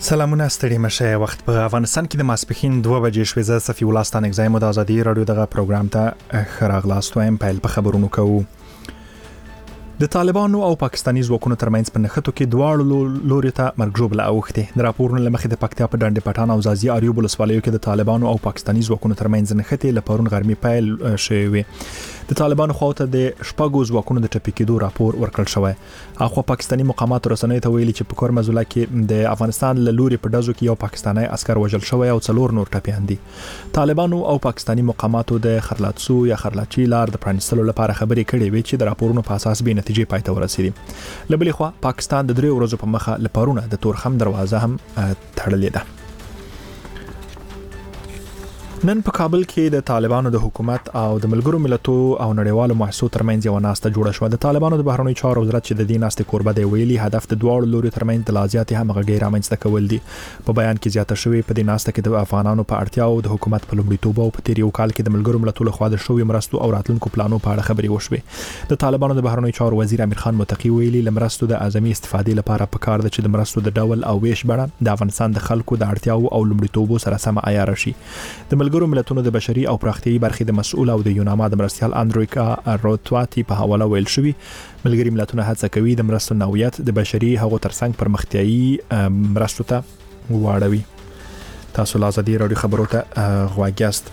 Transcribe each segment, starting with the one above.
سلامونه ستړي مشه وخت په افغانستان کې د ماسپخین 2 بجې شوې زه صفي ولستان اگزایم د ازادي رادیو دغه پروګرام ته خراغلاست وایم پیل په خبرونو کوو. د طالبانو او پاکستاني ځواکونو ترمنځ په نښتو کې دواړو لوري ته مرګ ژوبله اوښتې. د راپورونو لمخې د پکتیا په ډنډ پټان او زازي اریوب ولسوالیو کې د طالبانو او پاکستاني ځواکونو ترمنځ نښتې لپاره غرمې پیل شوې. د طالبانو خواته د شپږو ځواکونو د ټپي کېدو راپور ورکړل شوی. اخو پاکستاني مقامات رسنۍ ته ویلي چې په کور مزله کې د افغانستان له لوري په دزو کې یو پاکستاني عسكر وژل شوی او 4 نور ټپيان دي. طالبانو او پاکستاني مقاماتو د خرلاتسو یا خرلاچي لار د پرانستلو لپاره خبرې کړې وې چې د راپورونو په اساس به نتیجې پای ته ورسېدي. لبلې خو پاکستان د 3 ورځې په مخه لپارونه د تورخم دروازه هم تړلې ده. نن په کابل کې د طالبانو د حکومت او د ملګرو ملتو او نړیوالو مؤسسو ترمنځ یو ناسته جوړه شوه. د طالبانو د بهرنیو چارو وزارت چې د دې ناستې کوربه دی ویلي هدف د دواړو لوري ترمنځ د لازماتي همغږي رامنځته کول دي. په بیان کې زیاته شوی په دې ناسته کې د افغانانو په اړتیاو د حکومت په لومړیتوب او په تیر یو کال کې د ملګرو ملتو لخوا د شوی مرستو او راتلونکو پلانو په اړه خبرې وشوې. د طالبانو د بهرنیو چارو وزیر امیر خان متقی ویلي لمرستو د اعظمي استفادې لپاره پکار ده چې د مرستو د ډول او ویش بڼه د افغانستان د خلکو د اړتیاو او لومړیتوبو سره سم عیار شي. د ملګرو ملتونو د بشري او پراختیایي برخې د مسؤل او د یوناما د مرستيال اندرویکا روتواتی په حواله ویل شوی ملګري ملتونه هڅه کوي د مرستو نوعیت د بشري حقوقو ترڅنګ پرمختیایي مرستو ته واړوي. تاسو له ازادي رادیو خبرو ته غواګیاست.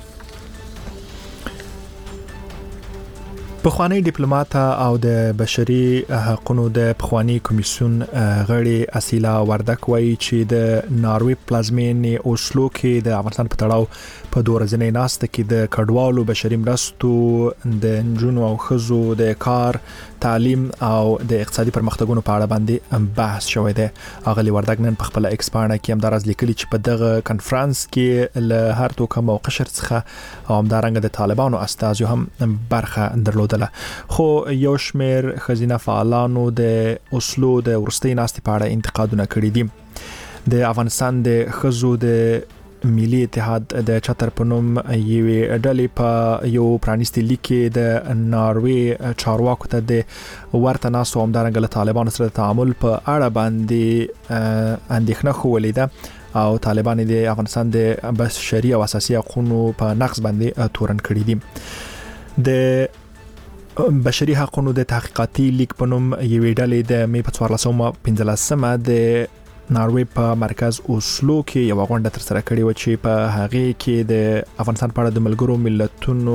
پخوانی ډیپلوماټ او د بشري حقوقو د پخوانی کمیسیون غړي اصیلا وردک وایي چې د ناروی پلازمینې اوسلو کې د افغانستان په تړاو په 2 ورځې ناسته کې د کډوالو بشري مرستو د نجونو او خزو د کار تعلیم او د اقتصادي پرمختګونو په اړه باندې بحث شوی دی. اغلی وردک نن په خپل ایکس پاڼه کې هم دراز لیکلي چې په دغه کانفرنس کې له هر توګه او قشر څخه او همدارنګه د طالبانو استازو هم برخه درلود. خو یو شمیر خزینه فعالانو د اوسلو د ورستۍ ناستې په اړه انتقادونه کړي دي. د افغانستان د خزو د ملي اتحاد د چتر پنوم یوې ډلې په یو پرانیستي لیک کې د ناروی چارواکو ته د ورته ناسو همدارنګه له طالبانو سره تعامل په اړه باندې اندېښنه خولې ده او طالبان د افغانستان د بشري او اساسي حقوقو په نقض باندې تورن کړي دي. د بشري حقوقو د تحقیقاتي لیک په نوم یوې ډلې د می په 1415 د ناروی په مرکز اوسلو کې یو غونډه تر سره کړې و چې په هغه کې د افغانستان په اړه د ملګرو ملتونو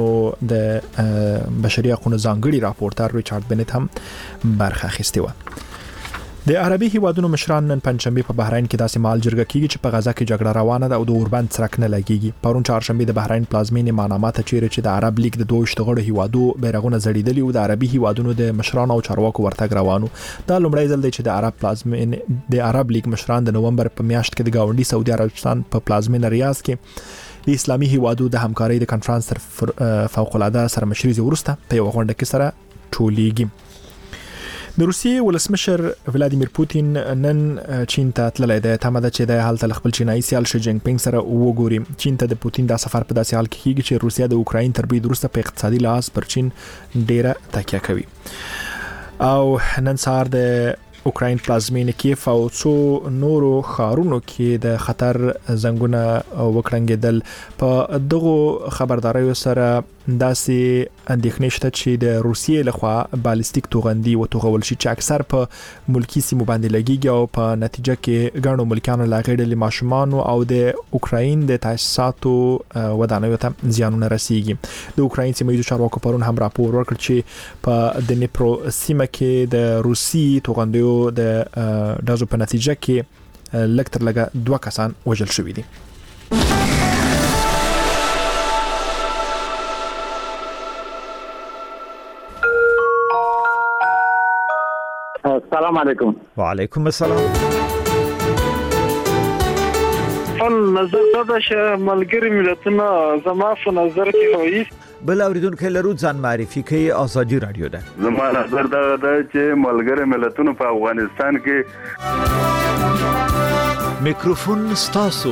د بشري حقوقو ځانګړي راپورټر ریچارډ بنت هم برخه اخیستې و. د عربي هیوادونو مشران نن پنځشنبه په بحرین کې داسې مال جرګه کیږي چې په غزا کې جګړه روانه ده او د اوربند څرک نه لګيږي. پرون چهارشنبه د بحرین پلازمینې ماناما ته چیرې چې د عرب لیگ د 22 غړو هیوادو بیرغونه زړیدلي او د عربي هیوادونو د مشران او چارواکو ورتګ روانو. دا لومړی ځل دی چې د عرب پلازمینې د عرب لیگ مشران د نومبر په میاشت کې د گاونډي سعودي عربستان په پلازمینه ریاض کې د اسلامي هیوادو د همکارۍ د کانفرنس تر فوق العاده سرمشري زورسته په یو غونډه کې سره ټولېږي. د روسیې ولسمشر ولادیمیر پوتین نن چین ته تللی دی. تمه ده چې د حالت خپل چینایي سیال شي جینګ پینګ سره وګوري. چین ته د پوتین د سفر په داسې حال کې کیږي چې روسیا د اوکراین تر برید وروسته په اقتصادي لحاظ پر چین ډیره تکیه کوي. او نن سهار د اوکراین پلازمینه کیف او څو نورو ښارونو کې د خطر زنګونه وکړنګېدل. په دغه خبرداريو سره داسې اندېښنې شته چې د روسیې لخوا بالستیک توغندي وتوغول شي چې اکثر په ملکی سیمو باندې لګیږي او په نتیجه کې ګڼو ملکانو لاغېړل ماشومان او د اوکراین د تاسیساتو ودانیو ته زیانونه رسیږي. د اوکراین سیمه چارواکو پرون هم راپور ورکړ چې په د نیپرو سیمه کې د روسي توغندیو د دازو په نتیجه کې لکتر لګه 2 کسان وژل شوي دي. السلام علیکم. وعلیکم السلام. نظر دا چې ملګری ملتونه زما په نظر کې هوي بل اوریدونکو لرو ځان معرفي کوي. ازادي رادیو ده. زما نظر دا چې ملګری ملتونه په افغانستان کې میکروفون ستاسو.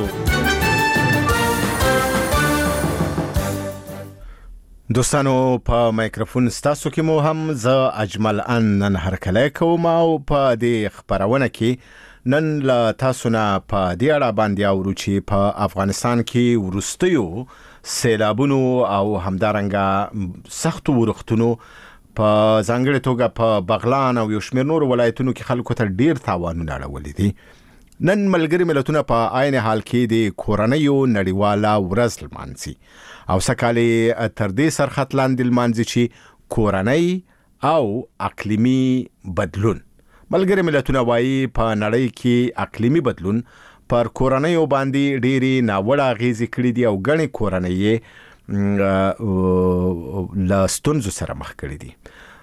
دوستانو په مایکروفون ستاسو کې مو هم ز اجمل ان نن هرکلی کوم او په دې خبرونه کې نن له تاسو نه په دې اړه باندې اورو چې په افغانستان کې ورستیو سیلابونو او همدارنګه سختو ورختونو په ځانګړي توګه په بغلان او یو شمېر نور ولایتونو کې خلکو ته ډیر تاوانونه اړولي دي. نن ملګری ملتونه په عین حال کې د کورنیو نړیواله ورځ لمانځي او سکهاله تر دې سرخط لاندې لمانځي چې کورنۍ او اقلیمي بدلون. ملګری ملتونه وایي په نړۍ کې اقلیمي بدلون پر کورنیو باندې ډېری ناوړه اغېزې کړې دي او ګڼې کورنۍ له ستونزو سره مخ کړي دي.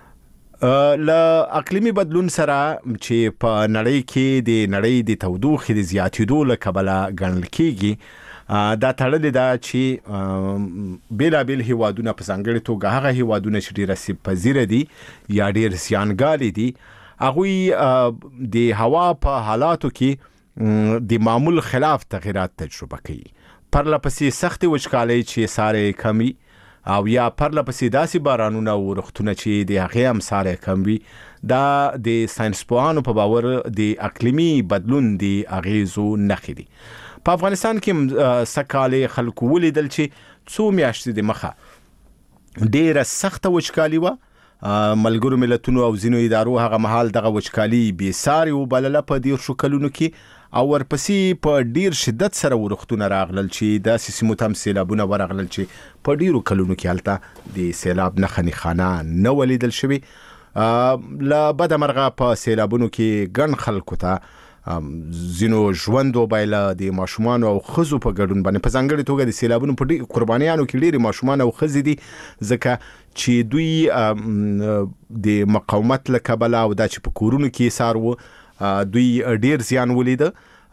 له اقلیمي بدلون سره چې په نړۍ کې د نړۍ د تودوخې د زیاتېدو له کبله ګڼل کېږي، دا تړلې ده چې بېلابېل هیوادونه په ځانګړې توګه هغه هیوادونه چې ډېر آسیب پذیره دي یا ډېر زیانګالي دي، هغوی د هوا په حالاتو کې د معمول خلاف تغیرات تجربه کوي. پرله پسې سختې وچکالۍ چې سارې کمي او یا پرله پسې داسې بارانونه او ورختونه چې د هغې هم سارې کم وي، دا د ساینسپوهانو په باور د اقلیمي بدلون د اغېزو نښې دي. په افغانستان کې سږکال خلکو ولیدل چې څو میاشتې د مخه ډېره سخته وچکالي وه. ملګرو ملتونو او ځینو ادارو هغه مهال دغه وچکالي بېسارې وبلله په 10 کلونو کې، او ورپسې په ډیر شدت سره ورختونه راغلل چې داسې سیمو ته هم سیلابونه ورغلل چې په ډیرو کلونو کې هلته د سیلاب نښه نښانه نه ولیدل شوې. له بده مرغه په سیلابونو کې ګڼ خلکو ته ځینو ژوند وبایله، د ماشومانو او ښځو په ګډون باندې. په ځانګړې توګه د سیلابونو په قربانیانو کې ډېرې ماشومان او ښځې دي، ځکه چې دوی د مقاومت له کبله او دا چې په کورونو کې ایسار وو، دوی ډیر زیان ولیده.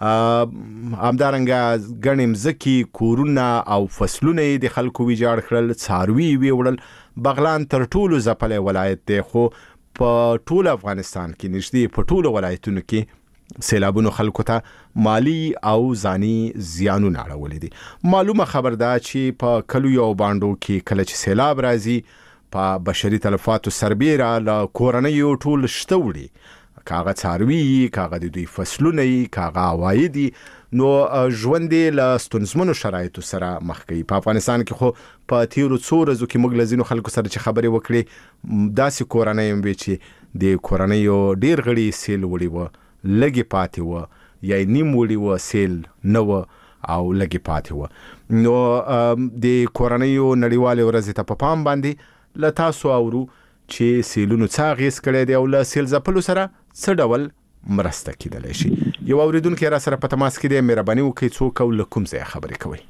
همدارنګه ګڼې مځکې، کورونه او فصلونه د خلکو ویجاړ کړل، څاروي یې وړل. بغلان تر ټولو ځپلی ولایت دی، خو په ټول افغانستان کې نږدې په ټولو ولایتونو کې سیلابونو خلکو ته مالی او ځاني زیانونه اړولي دي. معلومه خبر ده چې په کلیو او بانډو کې کله چې سیلاب راځي، په بشري تلفاتو سربیره له کورنیو ټول شته وړي، کاغه څاروي، کاغه د دوی فصلونه، کاغه عوایدي، نو ژوند له ستونزمنو شرایطو سره مخ کوي. په افغانستان کې خو په تیرو څو ورځو کې موږ له ځینو خلکو سره چې خبرې وکړې، داسې کورنۍ هم وې چې د کورنیو ډېر غړي سیل وړي وه، لږې پاتې وه، یا نیم وړي وه، سیل نه وه او لږې پاتې وه. نو د کورنیو نړیوالې ورځې ته په پام باندې له تاسو اورو چې سیلونو څه اغېز کړی دی او له سیل ځپلو سره څه ډول مرسته کېدلی شي. یو اورېدونکی را سره په تماس کې دی، مهرباني وکړئ څوک او له کوم ځایه خبرې کوئ؟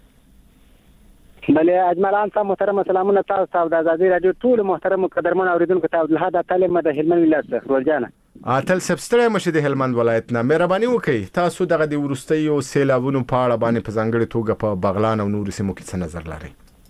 بله اجمالان صاحب محترم سلامونه تاسو ته او د ازادي راډیو ټول محترم قدرمن اوریدونکو ته. عبدالحد اتل د هلمند ولایت څخه ورجانه. اتل صاحب ستړی مشه د هلمند ولایت نه، مهرباني وکړئ تاسو دغه د وروستیو سیلابونو په اړه باندې په ځانګړې توګه په بغلان او نورو سیمو کې څه نظر لرئ؟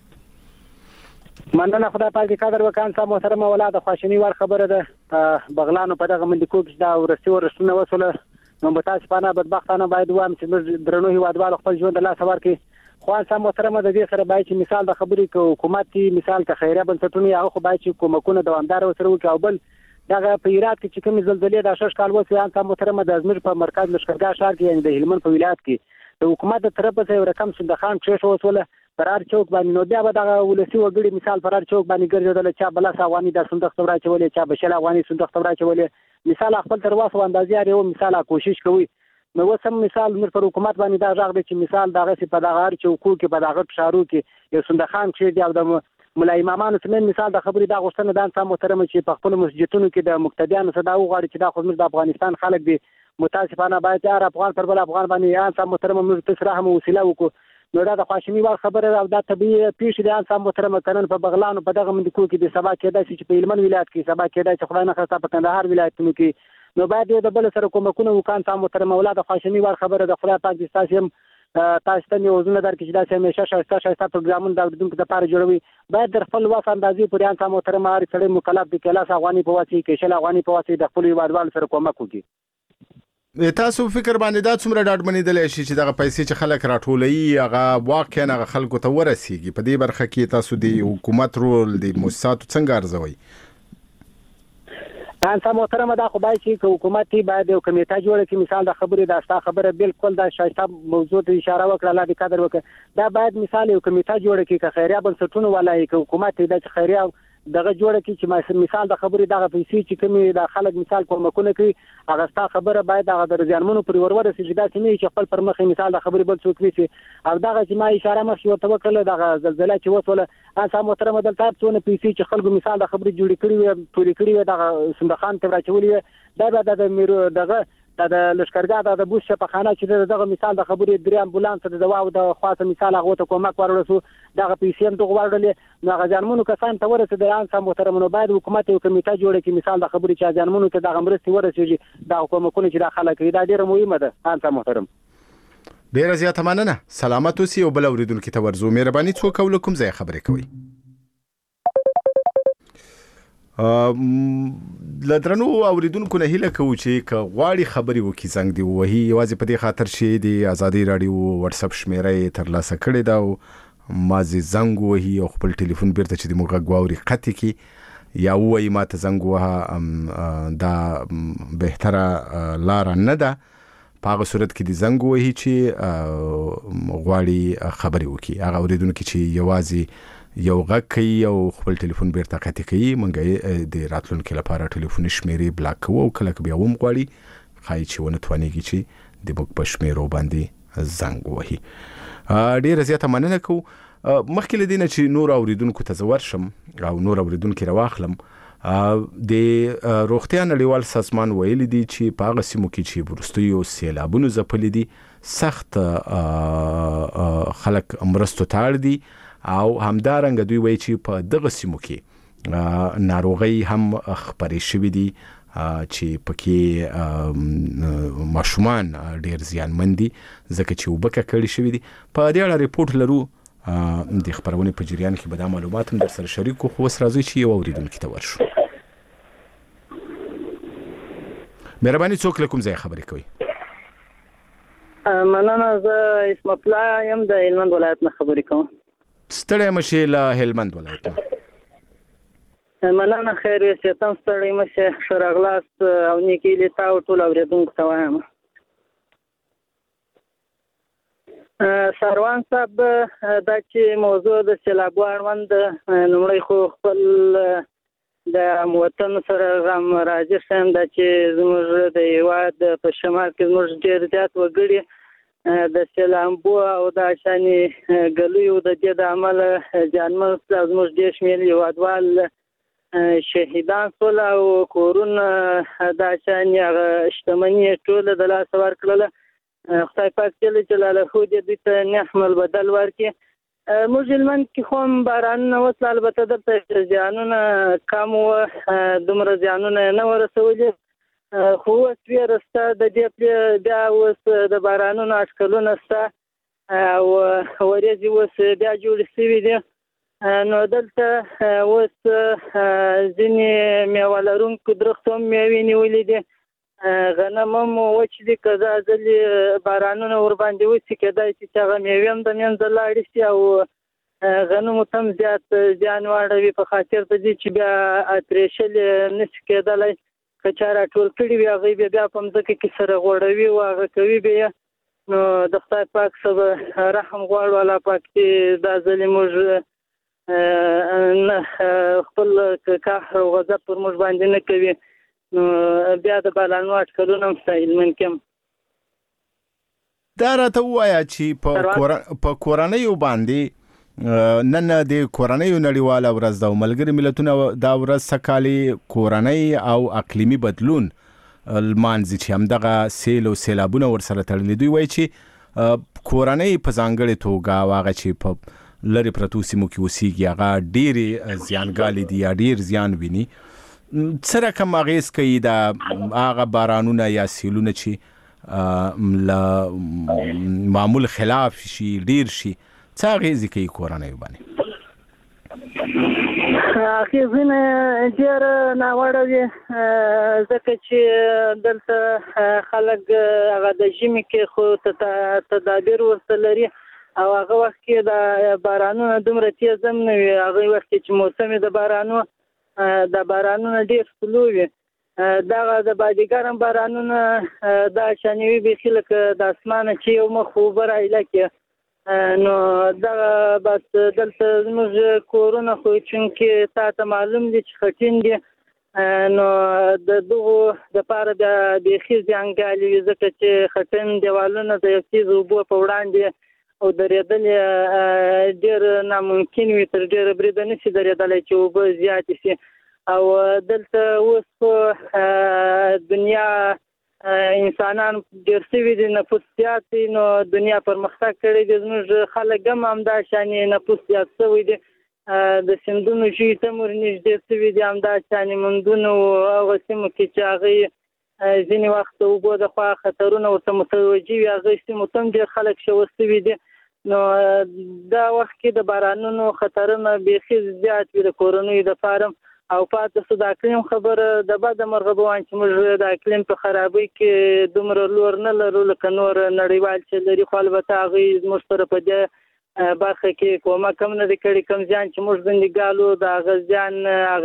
مننه خدای پاک دې قدر وکړي. صاحب محترم ولا د خواشینی ور خبره ده، بغلانو په دغه منډکو کې دا ورستي ورسونه وسوله، نو متاسفانه بدبختانه باید وایم چې درنو هیوادوالو خپل ژوند له لاسه ورکړي. خو صاحب محترم د دې سره باید چې مثال د خبرې کو حکومت مثال ته خیریه بنسټونه هغه خو باید چې کومکونه دوامدار وسره وکړي. او بل دغه په هرات کې چې کوم زلزلې د 6 کال وسوي، صاحب محترم د ازمیر په مرکز لشکرګاه ښار کې یعنی د هلمند په ولایت کې د حکومت د طرفه څخه یو رقم صندخان چې وسوله فرار چوک باندې، نو بیا به دغه ولسی وګړي مثال فرار چوک باندې ګرځیدل، چا بل افغاني د صندوق تبرا چولې، چا بشل افغاني صندوق تبرا چولې، مثال خپل تر واسه اندازې یو مثال کوشش کوي. نو وسم مثال مر پر حکومت باندې دا ځاغ دی چې مثال دغه سی په دغه هر چوکو کې په دغه شارو کې یو صندخان چې دی او د ملا امامانو څخه مثال د خبرې دا غوښتنه ده صاحب محترم چې په خپل مسجدونو کې د مقتدیانو صدا وغواړي چې دا خو د افغانستان خلک دي، متاسفانه باید هر افغان پر بل افغان باندې صاحب محترم موږ تسره هم وسیله وکړو. نو دا د خواشینی ور خبره او دا طبيعي پیښ دي صاحب محترم کنن په بغلان په دغه منډکو کې د سبا کېدای چې په هلمند ولایت کې سبا کېدای چې خدای نه خسته په کندهار ولایتونو کې، نو باید د بل سره کومکونه وکړي. صاحب محترم اولاد خواشینی ور خبره د خدای پاک د تاسو تاسو ته یو ځنه درکې چې دا همیشه شایسته پروګرامونه د اوریدونکو لپاره جوړوي. باید در خپل واس اندازې پورې صاحب محترم هر سړی مکلف دی کلاس افغاني په واسطه کې شل افغاني په واسطه د خپل هیوادوالو سره کومک وکړي. تاسو فکر باندې دا څومره ډاډمنې دلې شي چې دغه پیسې چې خلک راټولوي هغه واقعا هغه خلکو ته ورسیږي؟ په دې برخه کې تاسو د حکومت رول د مؤسساتو څنګه ارزوي؟ انسا محترمه دا خو باید چې حکومت باید یو کمیټه جوړه کړي. مثال د خبرې دا ستا خبره بالکل دا شایسته موضوع ته اشاره وکړه، الله دې قدر وکړي. دا باید مثال یو کمیټه جوړه کړي که خیریه بنسټونه ولای که حکومت دا چې خیریه دغه جوړه کړي چې مثال د خبرې دغه پیسې چې کومې د خلک مثال کومکونه کوي هغه ستا خبره باید هغه د زیانمنو پر ورسېږي، داسې نه چې خپل پر مخې مثال د خبرې بل څوک وي. او دغه چې ما اشاره مخکې ورته وکړله دغه زلزله چې وسوله انسا محترمه دلته څونه پیسې چې خلکو مثال د خبرې جوړې کړي وي ټولې کړي وي دغه صندوقان ته راچولې وي، دا به دغه د لشکرګاه د بوس شفاخانه چې دغه مثال د خبرې درې امبولانس د دوا او د خاصه مثال هغه ته کومک ورسو دغه پیسې هم دغه ورډلې نو هغه ځانمنو کسان ته ورسېدل. انسا محترمه باید حکومت یو کمیټه جوړه کړي مثال د خبرې چې ځانمنو ته دغه مرستې ورسېږي د کومکونه چې داخله کوي. دا ډیره مهمه ده. انسا محترم ډیره زیاته مننه. سلامت اوسئ او بل اوریدونکو ته ورزو. مهرباني څوک او کوم ځای خبرې کوي؟ لدرنو اوریدونکو نه هیله کوو چې غواړي خبري وکي زنګ دی وਹੀ یوازې په دې خاطر چې د ازادي رادیو واتس اپ شمیره ترلاسه کړې دا او مازه زنګ وਹੀ او خپل ټلیفون بیرته چې د موږ غواړي خطي کی یا وایي ماته زنګ وها دا بهتره لار نه ده. په هغه صورت کې د زنګ وਹੀ چې غواړي خبري وکي هغه اوریدونکو چې یوازې یو غږ کوي او خپل ټلیفون بیرته قطع کوي مونږ د راتلونکو لپاره ټلیفون شمیرې بلاک کوو او کله بیا هم غواړي خای چې ونه توانېږي چې د موږ په شمیرو باندې زنګ وهي. ډیره زیاته مننه کوو. مخکې له دې نه چې نور اوریدونکو ته زه ورشم او نور اوریدونکو راواخلم د روغتیا نړیوال سازمان ویلي دي چې په هغه سیمو کې چې وروستیو سیلابونو ځپلي دي سخت خلک مرستو ته اړ دي او همدارنګه دوی وایي چې په دغه سیمو کې ناروغي هم خپرې شوې دي چې پکې ماشومان ډیر زیانمن دي ځکه چې وبکه کړي شوې دي. په دې اړه ریپورت لرو د خبرونه په جریان کې به دا معلومات هم در سره شریکو. خو اوس راځي چې یو اوریدونکو ته ورشو. مهرباني څوک له کوم ځای خبرې کوي؟ مننه. زه اسم الله یم د هلمند ولایت نه خبرې کوم. ستړی مشه له هلمند ولایت. مننه. خیر یې تم ستړی مشه شراغلاست او نیکی لیتا او ټول اوریدونکو ته وایم. سروان صاحب دا چې موضوع د سیلاب اړوند نومړی خو خپل د موطن سره غم راځي شم دا چې زموږ د هیواد په شمال کې زموږ ډېر زیات وګړي د سیلابو او د شاني ګلویو د دې د عمل ځانمن زموږ ډېر شمېر هیوادوال شهیدان سول او کورونه د شاني شتمنۍ ټول د لاس ورکړل. خدای پاک جلاله دې دې ته نعمت بدل ورکړي. موږ هلمند کې خو هم بارانونه وسل البته دلته زیانونه کم وو دومره زیانونه نه ورسولي خو اوس ویرسته د دې بیا اوس د بارانونو اټکلونه شته او ورېځې اوس بیا جوړې شوي دي. نو دلته اوس ځینې میوه لرونکو درختو هم میوې نیولې دي. غنم هم وچ دي که دا ځلې بارانونه ورباندې وشي کېدای شي چې هغه میوې هم د منځه لاړې شي او غنمو ته هم زیات زیان واړوي په خاطر د دې چې بیا اتریشل نشي کېدلی. که چا راټول کړي وي هغوی بیا په مځکه کې سره غوړوي او هغه کوي بیا. نو د خدای پاک څخه رحم غواړو الله پاک چې دا ځلې موږ خپل قهر او غضب پر موږ باندې نه کوي. نو بیا د بارانو اټکلونه هم شته هلمند کې هم. دا راته ووایه چې په کورنیو باندې نن د کورنیو نړیواله ورځ ده او ملګري ملتونه دا ورځ سکالي کورنۍ او اقلیمي بدلون لمانځي چې همدغه سیل او سیلابونه ورسره تړلي. دوی وایي چې کورنۍ په ځانګړې توګه او هغه چې په لرې پرتو سیمو کې اوسېږي هغه ډېرې زیانګالې دي یا ډېر زیان ویني. څه رقم اغیز کوي دا هغه بارانونه یا سیلونه چې له معمول خلاف شي ډیر شي څه اغیز کوي کورنۍ باندې؟ اغیزونه ډیر ناوړه دي ځکه چې دلته خلک هغه د ژمي کې خو تدابیر ورته لري او هغه وخت کې د بارانونه دومره تیز هم نه وي. هغه وخت چې موسم د بارانونه ډېر سلو وي دا د بادګرم بارانونه دا شانوي به خلک د اسمانه چې یو مخ وبره الکه نو دا بس دلته موږ کورونه خو چې تاسو معلوم دي چې خټین دي نو د دغه د پاره د بيخي ځنګالي ځکه چې خټین دیوالونه د یو چیز وبو په وړاندې او درېدل ډېر ناممکن وي تر ډېر برید نه شي درېدل چې وبو زیات شي او دلته اوس په دنیا انسانان ډېر سوي دي نفوس زیات دي نو دنیا پرمختګ کړی دی زموږ خلک هم همدا شانې نفوس زیات شوی دی د سیندونو ژوي ته مور نږدې شوي دي همدا شانې مندونو هغه سیمو کې چې هغې ځینې وخت اوبو د خوا خطرونه ورته متوجه وي هغه سیمو ته هم ډېر خلک شوه شوي دي نو دا وخت کې د بارانونو خطرونه بیخي زیات وي د کورنیو دپاره او پاتې سو د اقلیم خبره د بده مرغه به وایم چې موږ د اقلیم په خرابۍ کې دومره لور نه لرو لکه نور نړیوال چې لري خو البته هغوی زموږ سره په دې برخه کې کومک هم نه دی کړی کوم زیان چې موږ زندګالو د هغه زیان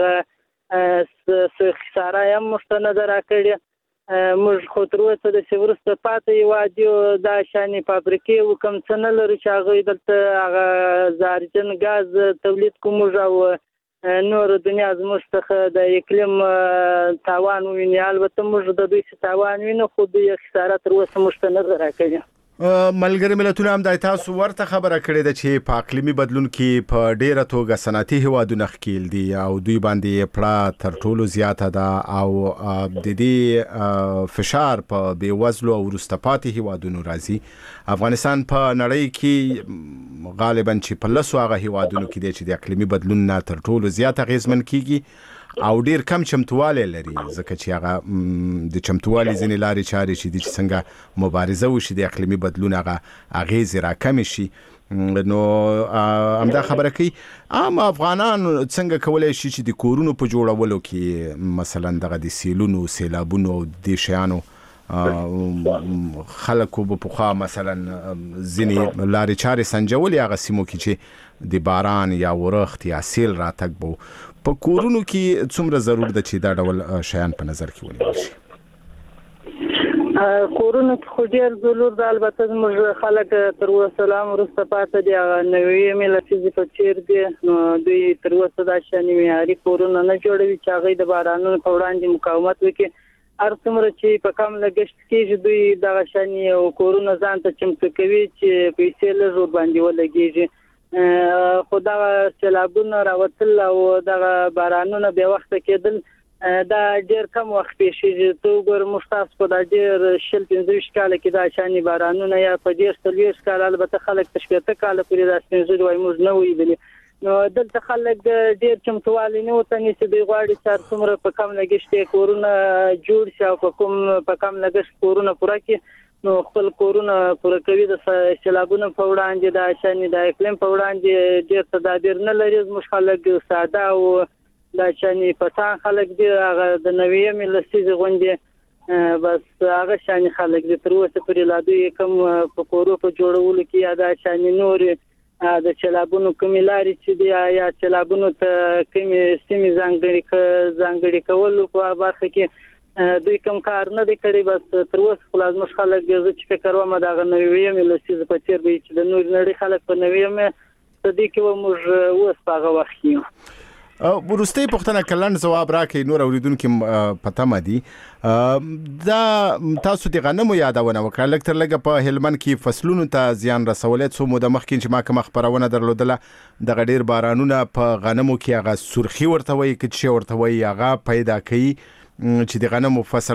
هغه خساره هم موږ ته نه ده راکړې موږ خو تر اوسه داسې وروسته پاتې هېواد یو دا شانې فابریکې و کوم څه نه لرو چې هغوی دلته هغه زهرجن ګاز تولید کړو موږ او نور دنیا زموږ څخه د اقلیم تاوان وویني البته موږ د دوی څه تاوان وینو خو دوی خساره تر اوسه موږ ته نه ده راکړې ملګری ملتونه هم د تاسو ورته خبره کړې ده چې په اقلیمي بدلون کې په ډیره توګه صنعتي هیوادونه ښکیل دي او دوی باندې پړه تر ټولو زیاته ده او د دې فشار په بیوزلو او وروسته پاتې هیوادونو راځي افغانستان په نړۍ کې غالبا چې په لسو هغه هیوادونو کې دی چې د اقلیمي بدلون نه تر ټولو زیات اغیزمن کیږي او ډیر کم چمتوالی لري ځکه چې هغه د چمتوالي ځینې لارې چارې چې دي چې څنګه مبارزه وشي د اقلیمي بدلون هغه اغیزې راکمې شي نو همدا خبره کوي عام افغانان څنګه کولی شي چې د کورونو په جوړولو کې مثلا دغه د سیلونو سیلابونو او د شیانو خلکو په پخوا مثلا ځینې لارې چارې سنجولې هغه سیمو کې چې د باران یا ورښت یا سیل راتګ به په کورونو کې څومره ضرور ده چې دا ډول شیان په نظر کې ونیول شي کورونو کې خو ډېر ضرور ده البته زموږ خلک تر اوسه لا هم وروسته پاتې دي هغه نوې لسیزې په څېر دي نو دوی تر اوسه دا شانې معیاري کورونه نه جوړوي چې هغوی د بارانونو په وړاندې مقاومت وکړي هر څومره چې په کم لګښت کېږي دوی دغه شانې کورونه ځان ته چمتو کوي چې پیسې لږ ورباندې ولګېږي خو دغه سیلابونه راوتل او دغه بارانونه بې وخته کېدل دا ډېر کم وخت پیښیږي ته وګوره موږ تاسو په دا ډېر 25 کاله کې دا شانې بارانونه یا په 40 کاله البته خلک په 15 کاله پورې دا سپینځلي وایي موږ نه ولیدلي نو دلته خلک ډېر چمتووالی نه ورته نیسي دوی غواړي چې هر څومره په کم لګښت یې کورونه جوړ شي او په کم لګښت کورونه پوره کړي نو خپل کورونه پوره کوي د سیلابونو په وړاندې د شانې د اقلیم په وړاندې ډېر تدابیر نه لري زموږ خلک ساده او د شانې پسان خلک دي هغه د نوې لسیزې غوندې بس هغه شانې خلک دي تر اوسه پورې لا دوی کوم په کورو په جوړولو کې یا د شانې نورې د سیلابونو کومې لارې چې دي یا سیلابونو ته کومې سیمې ځانګړي کولو په برخه کې دوی کوم کار نه دی کړی بس تر اوسه خو زموږ خلک زه چې فکر کوم دغه نوې لسیزې په څېر به چې د نور نړۍ خلک په نوې صدې کې به موږ اوس په هغه وخت کې وروستۍ پوښتنه کلن ځواب راکړئ نور اوریدونکي په تمه دي دا تاسو د غنمو یادونه وکړه لږ تر لږه په هلمند کې فصلونو ته زیان رسولی څو موده مخکې چې ما کومه خپرونه درلودله دغه ډېر بارانونه په غنمو کې هغه سرخي ورته وایي که چې ورته وایي هغه پیدا کوي چې د غنمو فصل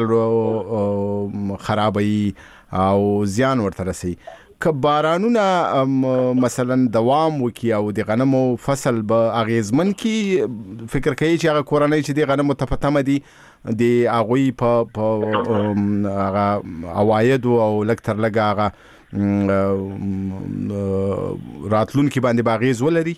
خرابوي او زیان ورته رسي که بارانونه مثلا دوام وکي او د غنمو فصل به اغیزمن کی فکر کوي چې هغه کورنۍ چې د غنمو ته پتمه دي د هغوی په هغه عوایدو او لږ تر لږه هغه راتلونکي باندې به اغیز ولري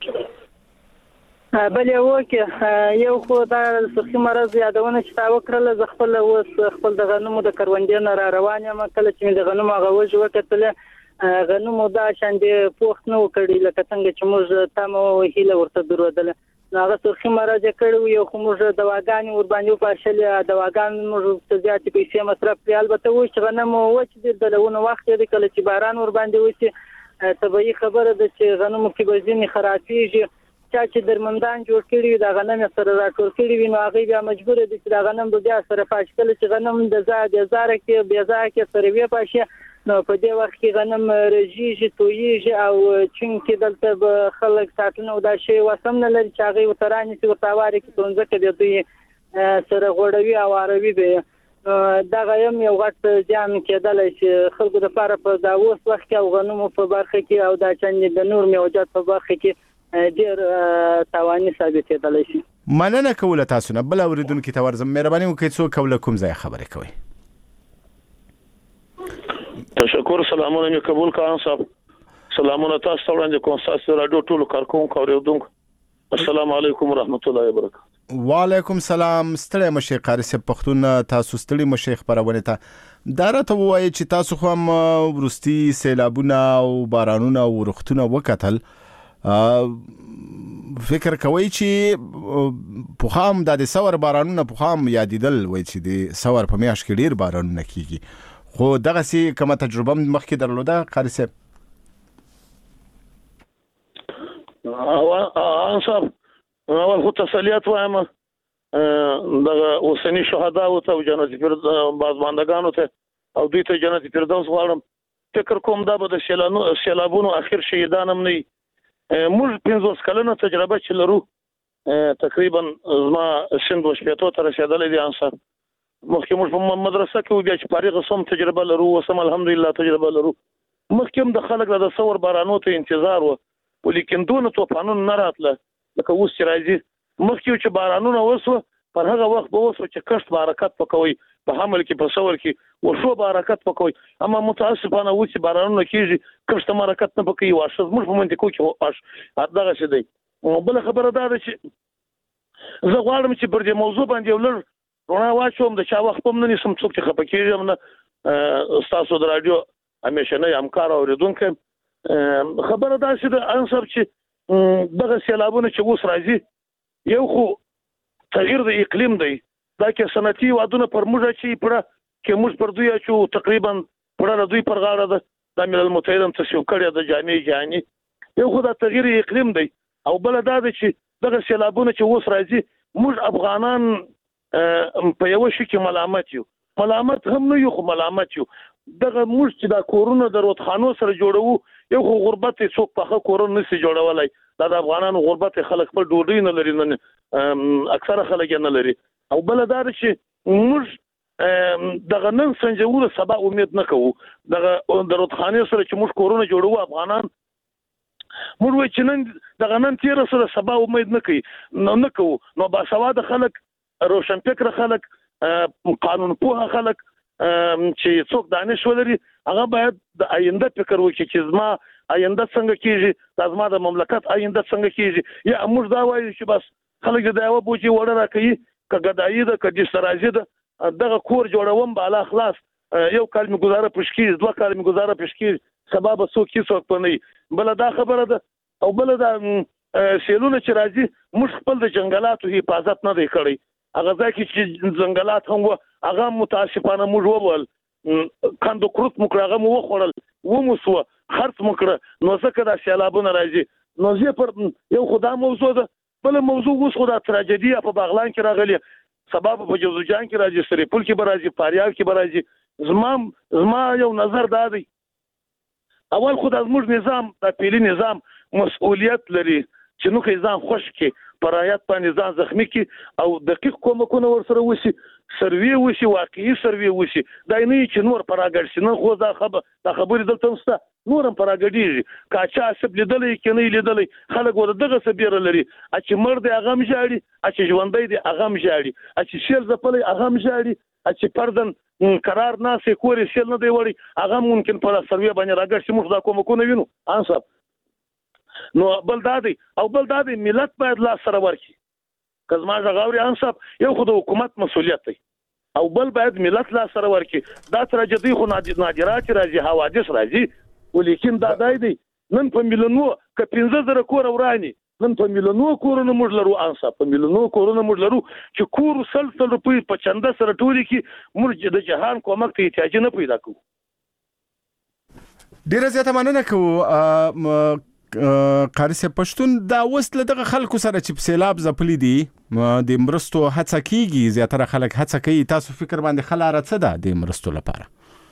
بلې وکړه یو خو دا سرخي مرض یادونه چې تا وکړله زه خپل اوس خپل د غنمو د کروندې نه را روان یم کله چې مې د غنمو هغه وږي وکتله غنمو دا شان دې پوښت نه وکړي لکه څنګه چې موږ تمه او هیله ورته درلودله هغه سرخي مراجعه کړو یو خو موږ دواګانې ور باندې وپاشلې دواګان موږ ته زیات پیسې مصرف کړې البته و چې غنم وچ د لونه وخت دی کله چې باران ور باندې وشي طبيعي خبره ده چې غنمو کې بزینې خرابېږي چې درمندان جوړ کړي دا غنم سره راټول کړي وي نو هغه بیا مجبور دي چې دا غنم بیا سره پاش کړي چې غنم د زاره کې بیا ځکه سره وی پاشه نو په دې وخت کې غنم رژیږي تویږي او چې دلته به خلک ساتنه او دا شی وسم نه لري چې هغه وترانی چې وتاواري کې څنګه کې دوی سره غوړوي او اروي به دا غیم یو غټ ځان کېدل چې خلکو د لپاره په دا اوس وخت کې او غنمو په برخه کې او دا چې د نور میوجات په برخه کې ډیر تواني ثابتېدلی شي. مننه کوله تاسو نه بل اوریدونکو ته ورزم مهرباني وکړئ څو کوله کوم ځای خبرې کوي. تشکر سلامونه مې قبول کړم صاحب. سلامونه تاسو ته وړاندې کوم تاسو رادیو ټولو کارکونکو اوریدونکو. السلام علیکم ورحمت الله وبرکاته. وعلیکم السلام. ستړي مشه قاری صاحب پښتون تاسو ستړي مشه خبرونه ته دارته وایي چې تاسو خو هم ورستي سیلابونه او بارانونه او رختونه وکتل فکر کوي چې په خام د سور بارانونه په خام یادیدل وای چې د سور په میاشت کې ډیر بارانونه کیږي خو دغه سي کومه تجربه مخکې درلوده قاری صاحب؟ صاحب اول خو تسلیت وایم دغه اوسنی شهدا او ته جنت فردوس بازماندگانو ته او دوی ته جنت فردوس غواړم. فکر کوم دا به د سیلابونو اخر شهیدان هم نه موږ 15 کلونو تجربه چې لرو تقریبا زما سند وشپېتو ته رسیدلې دي انصار مخکې موږ په مدرسه کې بیا چې فارغ سم تجربه لرو وسم الحمدلله تجربه لرو مخکې هم د خلک د ثور بارانو ته انتظار و ولیکن دون طوفانونه نه راتله لکه اوس چې راځي مخکې چې بارانونه وسو پر هغه وخت به وسو چې کښت برکت پکوي په حمل کې په ثور کې ورشو برکت پکوي اما متاسفانه و چې بارانونه کیږي کښت برکت نه پکوي واشه موږ په منځ کې واش دغه څه دی بل خبره دا ده چې زه غواړم چې پر دې موضوع باندې ولر رڼا واچوم د چا وخت هم نه نسم څوک چې خپکیږم نه تاسو د رادیو همیشه نه همکار اوریدونکو خبره دا چې د انصر چې دغه سیلابونه چې اوس راځي یو خو تغییر د اقلیم دی دا کې صنعتي وادونه پر موږ چې پر کې موږ پر دوی چې تقریبا پر دوی پر غاړه ده د ملل متحد هم تشویق کړی د جامع جهاني یو خو دا تغییر اقلیم دی او بل دا چې دغه سیلابونه چې اوس راځي موږ افغانان په یو شي کې ملامت هم نه یو خو ملامت یو دغه موږ چې دا کورونه د روتخانو سره جوړو یو خو غربت څوک په کورونه نشي جوړولای دا د افغانانو غربت خلک په ډوډۍ نه لري نه اکثره خلک نه لري او بل دا چې موږ دغه نن سنجوله سبا امید نه کوو دغه د روتخانې سره چې موږ کورونه جوړو افغانان موږ وایي چې نن دغه نن تیر سره سبا امید نه کوي نه کوو نو باسواده خلک روشن فکر خلک قانون پوه خلک چې څوک دانش ولري هغه باید د آینده فکر وکړي چې زما آینده څنګه کیږي زما د مملکت آینده څنګه کیږي یا موږ دا وایو چې بس خلک د یو بوجي وړه راکړي کګدایي ده کدي سرازي ده دغه کور جوړوم بالا خلاص یو کال می گزاره پښکی دوه کال می گزاره پښکی سبب څوک څوک پني بل دا خبره ده او بل دا سیلونه چې راځي موږ خپل د جنگلاتو حفاظت نه دی کړی هغه ځکه چې جنگلات هم هغه متاسفانه موږ وول کاندو کروت مکرغه مو وخړل و مو سو خرڅ مکړه نو څنګه دا سیلابونه راځي نو زه پر یو خدای موضوع ده بل موضوع اوس خو دا تراژیدي په بغلان کې راغلی سبب په جوزجان کې راځي سریپل کې راځي فاریاب کې راځي زما یو نظر دا دی اول خو د موږ نظام د پیلي نظام مسؤلیت لري چې نو کې ځان خوش کې پرایت باندې ځان زخمی کې او دقیق کومکونه ورسره وشي سروي وشي واقعي سروي وشي دا نه چې نور پراګړ شنه خو دا خبرې دلته مسته نورم پراګړي کاچا سب لیدلې کې نه لیدلې خلک ور دغه سبيره لري چې مرد هغه مجاړي چې ژوندۍ دي هغه مجاړي چې شیل زپلې هغه مجاړي چې پردن قرار ناسې کوري شیل نه دی وړي هغه ممکن پر سروي باندې راګړ شي موږ دا کومکونه وینو انصاف نو بل دادی او بل دادی ملت باید لا سره ورکی کزما غاوري انصاف یو خو د حکومت مسولیت دی او بل باید ملت لا سره ورکی دا تراژیدي خو نادرات راځي حوادث راځي ولیکن دا دای دی نن په مليونو ک 15000 کور ورانی نن په میلیونو کورونه موږ لرو انسا په میلیونو کورونه موږ لرو چې کور سل روپۍ په چنده سره ټولي کې موږ د جهان کومک ته احتیاج نه پیدا کوو. ډیره زیاته مننه کوو قاری صاحب. پښتون دا اوس له دغه خلکو سره چې په سیلاب ځپلي دي د مرستو هڅه کیږي، زیاتره خلک هڅه کوي، تاسو فکر باندې ښه لاره څه ده د مرستو لپاره؟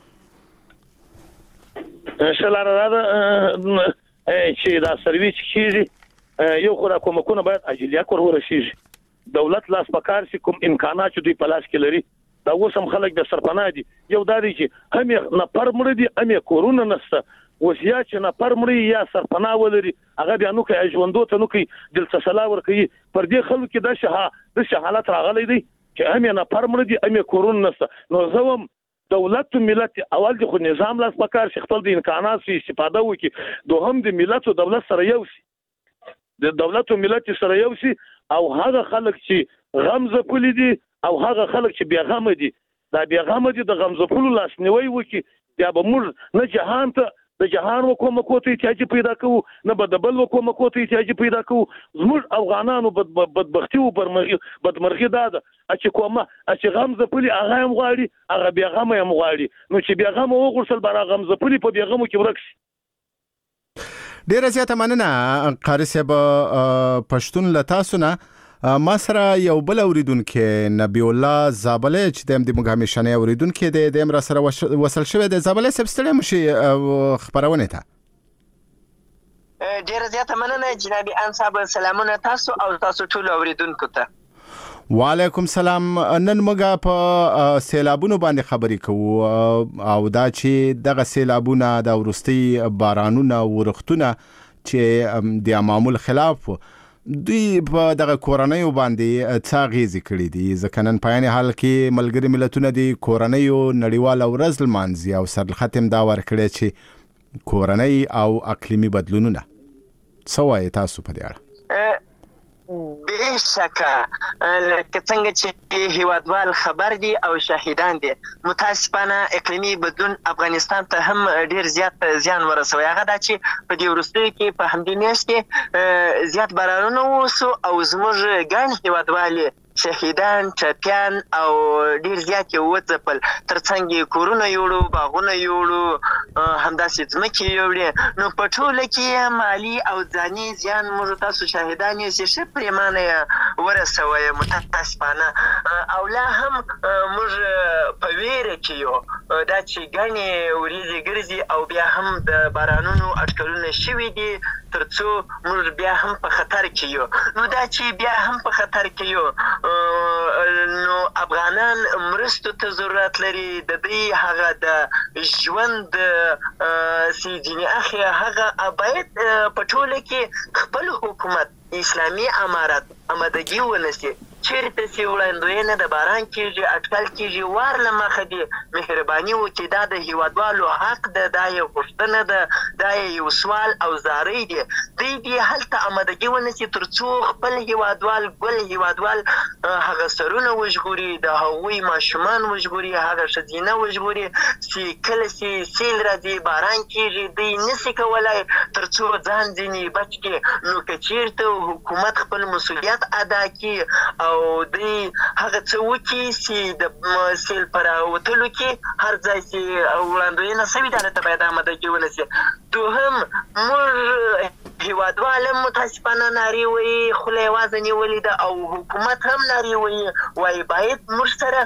ښه لاره دا چې دا سرویس کیږي، یو خو دا کومکونه باید عاجلیت ورسیږي، دولت لاس پکار سي کوم امکانات چې دوی په لاس کې لري دا اوس هم خلک د سرپناه دي. یو دا دی چې هم نفر مړ دي هم کورونه نشته، وسیا چې نفر مړ یا سرپناه ولري هغه بیا نو کوي ژوندو ته نو کوي دلته سلا ور کوي. پر دې خلکو کې د حالت راغلي دي چې هم نفر مړ دي هم کورونه نشته. نو زوم دولت او ملت اول د خو نظام لاس پکار شي خپل د امکانات سي استفاده وکړي، دوهم د ملت او دولت سره یو سي، د دولت او ملت سره یو سي، او هغه خلک چې غم زپلي دي او هغه خلک چې بیا غم دي دا بیا غم دي د غم زپلو لاس نیوي وکړي. بیا به موږ نه جهان ته د جهان وکومکو ته احتیاج پیدا کوو، نه به د بل وکومکو ته احتیاج پیدا کوو. زموږ افغانانو بدبختی او بدمرغي دا ده چې کومه چې غم زپلي هغه هم غواړي، هغه بیا غم هم غواړي. نو چې بیا غم وغورځل بر غم زپلي په بیا غمو کې ورک شي. ډیره زیاته مننه قاری صاحب. پښتون له تاسو نه ما سره یو بل اوریدونکو نبی الله زابله چې د موږ همیشنه اوریدونکو د امر سره وصل شوی د زابله سب ستړي مشي خبرونه ته. ډیره زیاته مننه جناب انصاب. سلامونه تاسو او تاسو ټول اوریدونکو ته. وعلیکم سلام. نن موږ په سیلابونو باندې خبرې کوو او دا چې دغه سیلابونه د ورستي بارانونه ورختونه چې د معمول خلاف دوی په دغه کورنۍ باندې څه غیزي کړی دي. ځکه نن په حال کې ملګری ملتونه دي کورنۍ نړیواله ورځ لمانځي او سر ختم دا ورکړي چې کورنۍ او اقلیمي بدلونونه. څه وایي تاسو په دې اړه؟ بشکه لکه څنګه چې هیوادوال خبر دي او شاهدان دي، متاسفانه اقلیمي بدلون افغانستان ته هم ډیر زیات زیان ورسوي. هغه دا چې په دې وروستیو کې په همدې میاشت کې زیات بارانونه وسو او زموږ ګڼ هیوادوال شهیدان ټپیان او ډیر زیات یو وځپل، ترڅنګ کورونه یوړو، باغونه یوړو، همداسې ځمکې یوړې. نو په ټوله کې مالی او ځاني زیان موږ تاسو شاهدان یې چې ښه پرېمانه ورسوی متاسفانه. او لا هم موږ په ویره کې یو دا چې ګڼې وریځې ګرځي او بیا هم د بارانونو اټکلونه شوي دي ترڅو موږ بیا هم په خطر کې یو. نو دا چې بیا هم په خطر کې یو نو افغانان مرستو ته ضرورت لري. د دې هغه د ژوند سیدینی اخی هغه باید په ټوله کې خپل حکومت اسلامي امارت آمادګي ونیسي. چیرته چې وړاندوینه د باران کېږي اټکل کېږي وار له مخه دي مهرباني وکړي. دا د هیوادوالو حق ده، دا یو غوښتنه ده، دا یو سوال او زاری دي. دوی دې هلته آمادګي ونیسي ترڅو خپل هیوادوال ګل هیوادوال هغه سرونه وژغوري، د هغوی ماشومان وژغوري، هغه ښځینه وژغوري چې کله چې سیل راځي باران کېږي دوی نشي کولی ترڅو ځان ځینې بچ کړي. نو که چیرته حکومت خپل مسؤلیت ادا کړي او دوی هغه څه وکړي چې د سیل په راوتلو کې هر ځای چې وړاندوینه شوې ده هلته باید آمادګي ونیسي. دوهم موږ هیوادوال هم متاسفانه نارې وایي، خوله یې وازه نیولې ده او حکومت هم نارې وایي باید موږ سره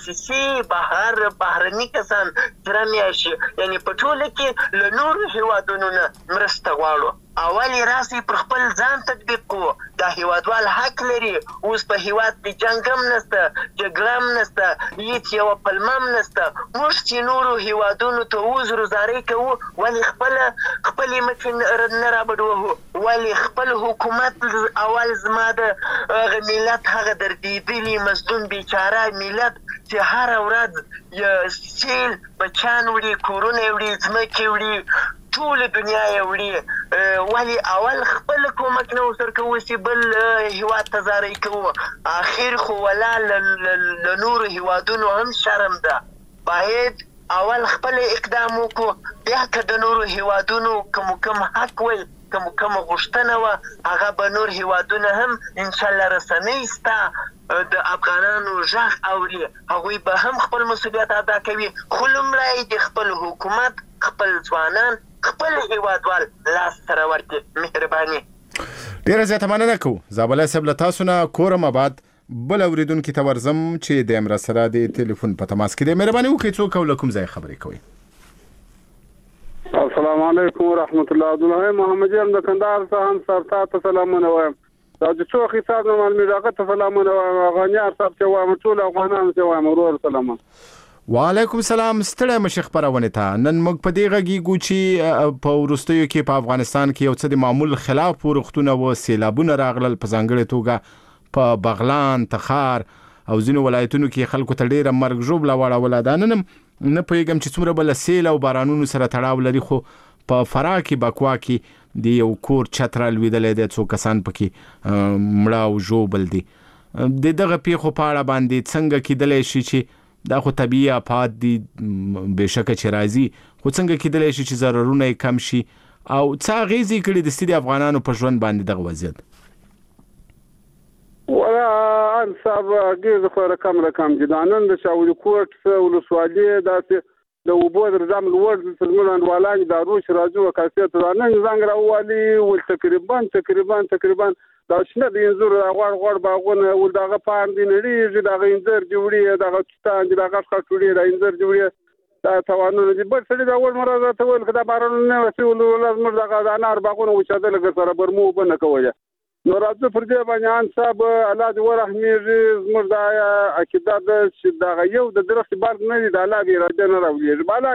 موسسې بهرني کسان سره میاشي، یعنې په ټوله کې له نورو هیوادونو نه مرسته غواړو. اول یې راسي پر خپل ځان تطبیق کوو. دا هیوادوال حق لري. اوس په هیواد کې جنګ هم نشته، جګړه هم نشته، هیڅ یوه پلمه هم نشته. موږ چې نورو هیوادونو ته عذر زارۍ کوو ولې خپلې مټې نه رابډ وهو؟ ولې خپل حکومت اول زما د هغه ملت هغه دردېدلي مظلوم بیچاره ملت چې هره ورځ سیل بچیان وړي، کورونه یې وړي، ځمکې وړي، ټول دنیا یې وړي، ولې اول خپل کومک نه ورسره کوو چې بل هیواد ته زارۍ کوو؟ اخر خو ولا له نورو هیوادونو هم شرم ده. باید اول خپل اقدام وکړو، بیا که د نورو هیوادونو کوم حق وي کوم غوښتنه وه هغه به نور هیوادونه هم انشاءالله رسنۍ ستا د افغانانو غږ اوري هغوی به هم خپل مسؤلیت ادا کوي خو لومړی د خپل حکومت خپل ځوانان خپل هیوادوال لاس سره ورکړي مهرباني ډیره زیاته مننه کوو زابله صاحب له تاسو نه کورم آباد بل اوریدونکي ته ورځم چې د امر سره د ټلیفون په تماس کې د مهرباني وکړئ څوک او له کوم ځای خبرې کوي السلام علیکم ورحمت الله عبدالله محمدی هم د کندهار څخه هم سرتا ته سلامونه وایم دا چې څو حساب نه معلومي راغه ته سلامونه وایم غنیار صاحب چې وایم ټول افغانان چې وایم ورور سلامونه وعلیکم السلام ستړی مشه خبرونه ته نن موږ په دې غږیږو چې په ورستیو کې په افغانستان کې یو څه د معمول خلاف ورختونه و سیلابونه راغلل په ځانګړي توګه په بغلان تخار او ځینو ولایتونو کې خلکو ته ډیره مرګ ژوبله واړوله دا نن نه پوهېږم چې څومره به له سیل او بارانونو سره تړاو لري خو په فراه کې بکوا کې د یو کور چت رالوېدلی دی څو کسان پکې مړه او ژوبل دي د دغه پیښو په اړه باندې څنګه کیدلی شي چې دا خو طبیعي آفات دي بېشکه چې راځي خو څنګه کیدلی شي چې ضررونه یې کم شي او څه اغېزې کړي د ستې افغانانو په ژوند باندې دغه وضعیت ولا انصاب غیر خو رقم جدا نن د شاول کوټ ولسوالي د اوبو درځم لوړ څلمن والان د روش راځو کاسيت نن زنګ راوالي ول تقریبا دا شنه د انزور غوړ باغونه ول دغه پاندې نړۍ دغه انځر جوړي دغه ستان دغه خاطري د انځر جوړي دا توانونه دي بل څه دا ول مرزه ته ول کدا بارون نه وسول لازم دغه انار باغونه وچاده لګ سره برمو بنه کوله نو راځو پر دې باندې ان صاحب الله دې ورحمېږي زموږ د عقیده ده چې دا یو د درخت بار نه دی د الله دې راځي نه راوړي بالا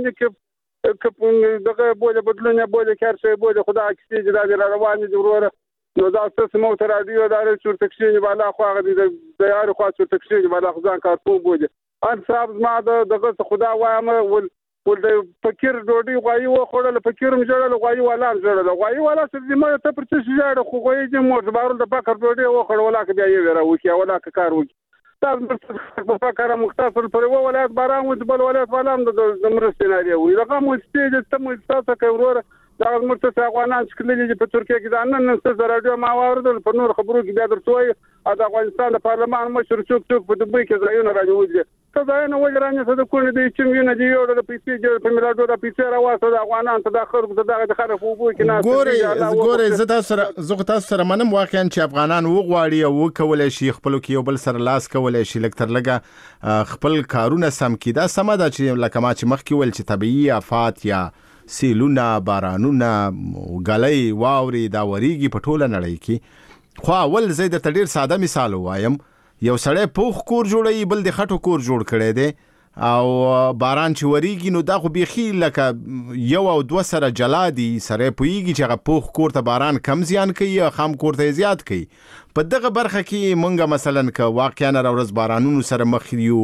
کې چې دغه بوله بدلونه بوله کارشه بوله خدا کیږي دا روان دي وروره نو دا څه مو تر رادیو دا چې تکشین بالا خو هغه د یار خو چې تکشین بالا ځان کارتون بوله ان صاحب ما دغه خدا وایم ول د فکر ډوډۍ غوایي و خوړل فکر مجړل غوایي والا مجړل غوایي والا چې ما ته پر څه شي خو غوایي چې مور بارو د فکر ډوډۍ و خوړل کې بیا یې ورا وکي ولا کار وکي تاسو په فکر مختصر پر و ولایت باران و بل ولایت والا د مرستناري وي رقم مستید تم تاسو کوي دا موږ ته افغانان چې کله په ترکیه کې دا نن څه راډیو ما واردل په نور خبرو کې بیا درته د افغانستان د پارلمان مشر څوک په دبي کې ځایونه راځي ته دا نه وګرانه څه د کونه د چمینه دی یو د پیسې په ملاتړ د پیسې راوځه د افغانان ته د خرب د خلک وبو کې نه ګوره زه تاسو سره منم واقعا چې افغانان وغواړي او وکولای شي خپل کې یو بل سره لاس کولای شي لکتر لګه خپل کارونه سم کړي دا سم ده چې لکه ما چې مخکې ول چې طبيعي آفات یا سیلونه بارانونه غلې واوري دا وریږي په ټوله نړۍ کې خو اول زه د ډیر ساده مثال وایم یو سړی پوخ کور جوړي بل د خټو کور جوړ کړي دي او باران چې وریږي نو دا خو بيخي لکه یو او دو سره جلا دي سره پويږي چې هغه پوخ کور ته باران کم زیان کوي خام کور ته زیات کوي په دغه برخه کې مونږه مثلا ک واقعا ورځ بارانونو سره مخ یو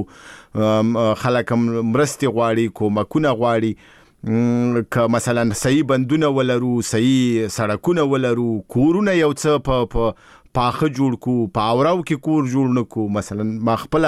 خلک مرستي غواړي کومکونه غواړي که مثلا صحیح بندونه ولرو صحیح سړکونه ولرو کورونه یو څه په پاخه جوړ کو پاوراو کې کور جوړ نکو مثلا ما خپل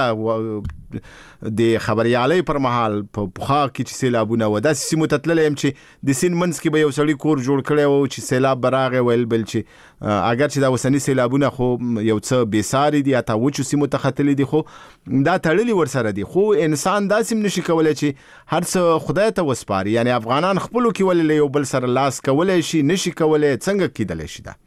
د خبريالي پر مهال په پخا کې چې سیلابونه و د سیمو تتللم چې د سین منس کې به یو سړی کور جوړ کړي او چې سیلاب براغه ویل بل چې اگر چې دا وسنی سیلابونه خو یو څه بیساری دي اته و چې سیمو تختلې دي خو دا تړلې ورسره دي خو انسان داسم نشي کولای چې هر څه خدای ته وسپاري یعنی افغانان خپل کې ولې یو بل سره لاس کولای شي نشي کولای څنګه کېدل شي دا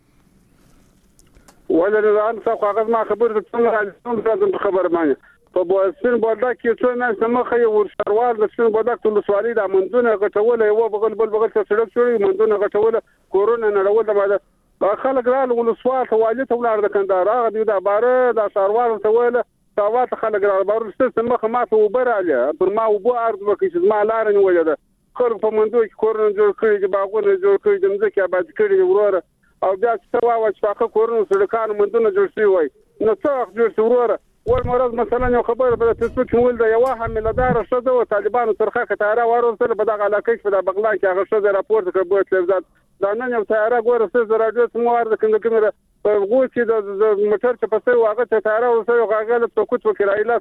ولا الان څنګه ما خبر څنګه خبر مانه په بوسن بودا کې څو نه سمخه یو ورشروال د سن بودا ټول سوالي د مندونه غټول یو بغل څه سړک شوی مندونه غټول کورونا نه راول د خلک رال ول سوال توالي ته ولر د کندهار هغه د بار د سروال ته ویل سوات خلک رال بار سمخه ما ته وبراله پر ما وبو ارض وکړي ما لار نه ولیده خلک په مندو کې کورونا جوړ کړی باغونه جوړ کړی د مځکه آباد کړی وروره او بیا چې وا چې فاقه کورونا سړکان مندونه جوړ شي وای نو څه جوړ شوره والمرض مثلا یو خبر په تثبیت ول د یو حاملدار شوه او طالبانو ترخه کتاره ورسره په دغه علاقې په بغلان کې هغه شوه راپورټ کړ په تلویزیون دا نن یو تیاره ګوره څه راډیو سموار د کومه په غو چې د موټر چې په څو هغه تیاره ورسره غاغله په کوټ وکړای لاس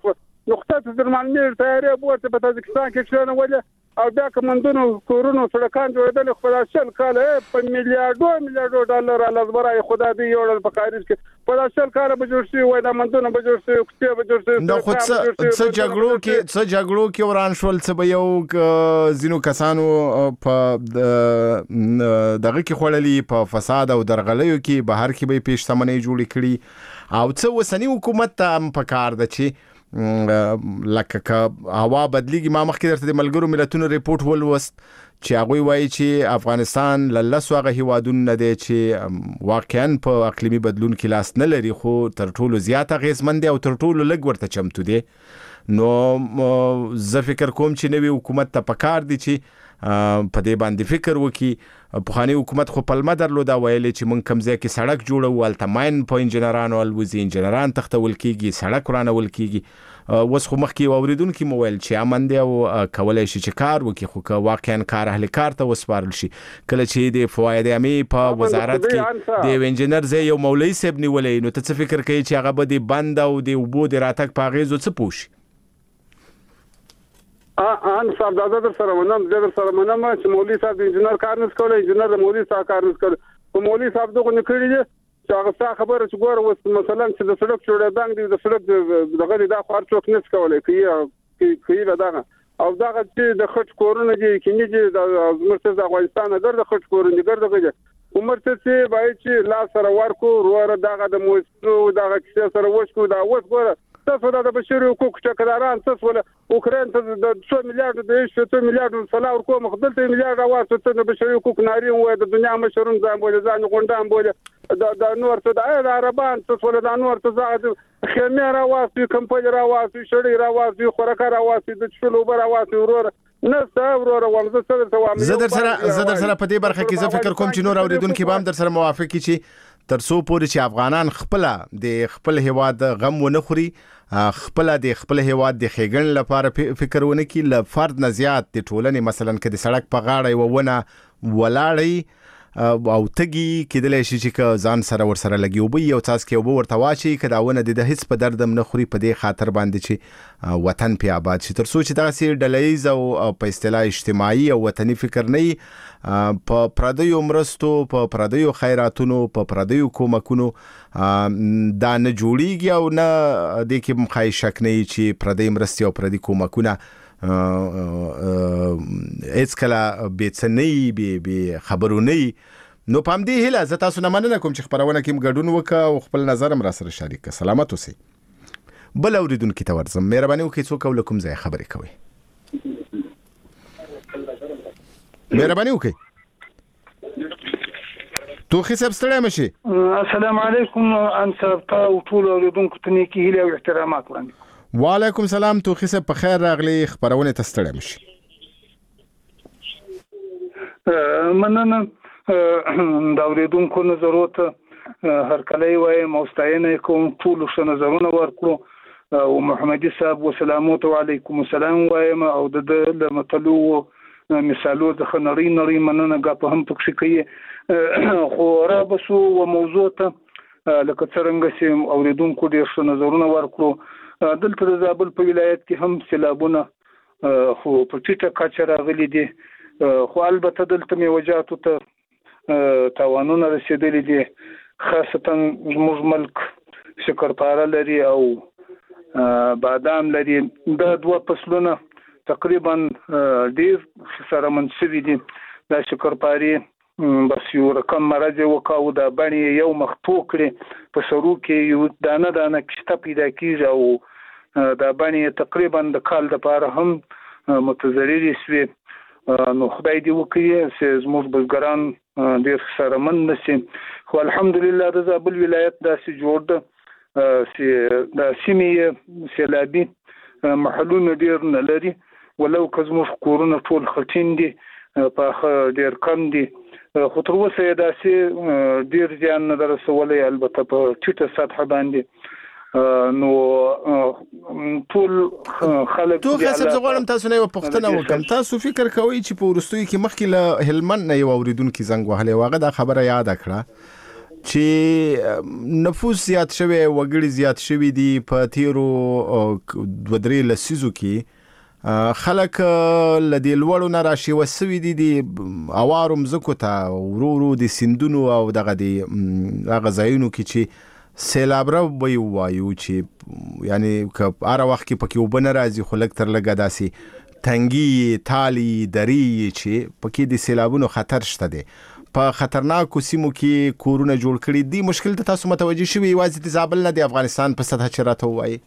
نقطه درمانمیر تیارې بوته په تاجکستان کې شنه ولې او بیا کمندونو کورونو سړکان جوړېدل خو دا شل کال په میلیارډو ډالر لزبرای خدا دې یوړل په کاریز کې په دا شل کال به جوړ شي وای دا مندونه به جوړ شي کوڅه به جوړ شي نو خو څه جګړو کې وران شول څه به یو زینو کسانو په دغه کې خړلې په فساد او درغلیو کې بهر کې به پیشتمنۍ جوړې کړي او څه وسنی حکومت ته په کار ده چې لکه هوا بدلیږي. ما مخکې درته د ملګرو ملتونو ریپورت ولوست چې هغه وایي چې افغانستان للسو هغه هیوادونه نه دي چې واقعا په اقلیمي بدلون کې لاس نه لري خو تر ټولو زیات اغیزمن دي او تر ټولو لږ ورته چمتو دي. نو زه فکر کوم چې نوی حکومت ته پکار دي چې په دې باندې فکر وکړي. پخوانی حکومت خو پلمه درلوده ویلې چې مونږ کوم ځای کې سړک جوړو الته ماین په انجنیرانو الوزي انجنیران تختول کیږي سړک ورانول کیږي. وس خو مخکې اوریدونکو موویل چې امن دی او کولای شي چې کار وکړي خو که واقعا کار اهل کار ته وسپارل شي کله چې د فواید عامه په وزارت کې د انجنیر زې یو مولوی صاحب نیولې نو ته څه فکر کوي چې هغه به د بند او د وبو د راتګ په غیزو څه پوښي؟ ان صاحب دا در سره منم چې مولوی صاحب انجنیر کار نه کولای انجنیر د مولوی صاحب کار نه کولای او مولوی صاحب دغه نه کړی دی چې هغه خبره چې ګوره وس مثلا چې د سړک جوړېدل دي د سړک دغه د خار څوک نه کولای کوي دغه او دغه چې د خټ کورونه دي کینی دي د مرتضی افغانستان د خټ کورونه ګرځي عمر ته چې باید چې لا سره ورکو وروره دغه د موسسو دغه کیسه سره وښکو دا وس ګوره تاسو د بشري حقوق ټکداران تاسو ول اوکرين ته د 2 میلیارډ د 2 میلیارډ سلاو کوم خپلته میلیارډ واسطه ته بشري حقوق ناري وای د دنیا مشرون ځان بوله ځان غونډان بوله د نور ته د عربان تاسو ول د نور ته زاد خیمه را واسي کمپنی را واسي شړې را واسي خورکا را واسي د شلو بر واسي ورور نه ورور ولزه سره ته زه در سره په دې برخه کې زه فکر کوم چې نور اوریدونکو به هم در سره موافق چې ترڅو پورې چې افغانان خپل هیواد غم ونه خوري خپل هیواد د خېګن لپاره فکر ونه کړي ل فرد نه زیات د ټولنې مثلا کې د سړک په غاړه وونه ولاړی او تګي کېدل شي چې ځان سره ور سره لګي او به یو تاس کې او ورته واچي کداونه د هیڅ په دردم نه خوري په دې خاطر باندې چې وطن په آباد شي ترڅو چې داسې ډلهیز او په اصطلاح اجتماعي او وطني فکر نه په پردیو مرستو په پردیو خیراتونو په پردیو کومکونو دا نه جوړیږي او نه د کې مخای شک نه چې پردی مرستي او پردی کومکونه هیڅ کله بیڅنۍ به خبرونه نو پام دی هله زه تاسو نه مننه کوم چې خبرونه کې ګډون وکړه او خپل نظر را سره شریک سلامت اوسئ. بل اوریدونکو ته ورځم مهرباني وکړئ څوک ولکم ځای خبرې کوي مهرباني وکړئ توخي صاحب ستړی مشي. السلام علیکم انصاف او ټول اوریدونکو ته نیکی هیله او احترامات وړاندې. وعلیکم سلام توخي صاحب په خیر راغلی خبرونه ته ستړی مشي. مننه دا اوریدونکو نظرات هر کله وای مستعین کوم ټول څه نظرونه ورکړو او محمدي صاحب وسلامات علیکم السلام وایم او د مطلو مثالو د خنري مننه غا په هم پکې کوي خو را بسو او موضوع ته لکه څنګه چې اوریدونکو ډیر څه نظرونه ورکړو دلته د زابل په ولایت کې هم سیلابونه خو په ټیټه کچه راغلي دي خو البته دلته میوجاتو ته تاوانونه رسیدلي دي خاصتا زموږ ملک شکرپاره لري او بادام لري دا دوه فصلونه تقریبا ډیر سره منسوي دي دا شکرپاري بس یو رقم مرض وکاو دا باندې یو مخ ټوکړي په سرو کې یو دانه کشته پیدا کیږي او دا باندې تقریبا د کال د پاره هم متضرر شي نو خدای دې وکړي چې زموږ بزګران ډیر سره من نشي خو الحمدلله د زابل ولایت داسې جوړ ده چې د سیمې سیلابي محلونه ډیر نه لري ولو که زموږ کورونه ټول خټین دي په ډیر کم دي خو تر اوسه داسې ډیر ځان نه درسولې البته په ټیټه سطح باندې نو ټول خلک توخه څه غواړم تاسو نه پوښتنه وکم تاسو فکر کوئ چې په ورستوي کې مخکې له هلمند نه یو اوریدونکو زنګ وهلې واغه دا خبره یاد کړه چې نفوس زیات شوی وګړي زیات شوی دي په تیرو 2-3 لسیزو کې خلک لدی لوړو نه راشي وسوي دي د اوارو مزکو ته ورورو د سندونو او دغه د غزاینو کې چې سیلاب را وایو چې یعنی که هر وخت کې پکې وبنه راځي خو لک تر لګا داسي تنګي تالي دري چې پکې د سیلابونو خطر شته دي په خطرناکو سیمو کې کورونه جوړ کړي دي مشکل ته تاسو متوجه شوي یوازې د زابل نه د افغانستان په سطح چې راته وایي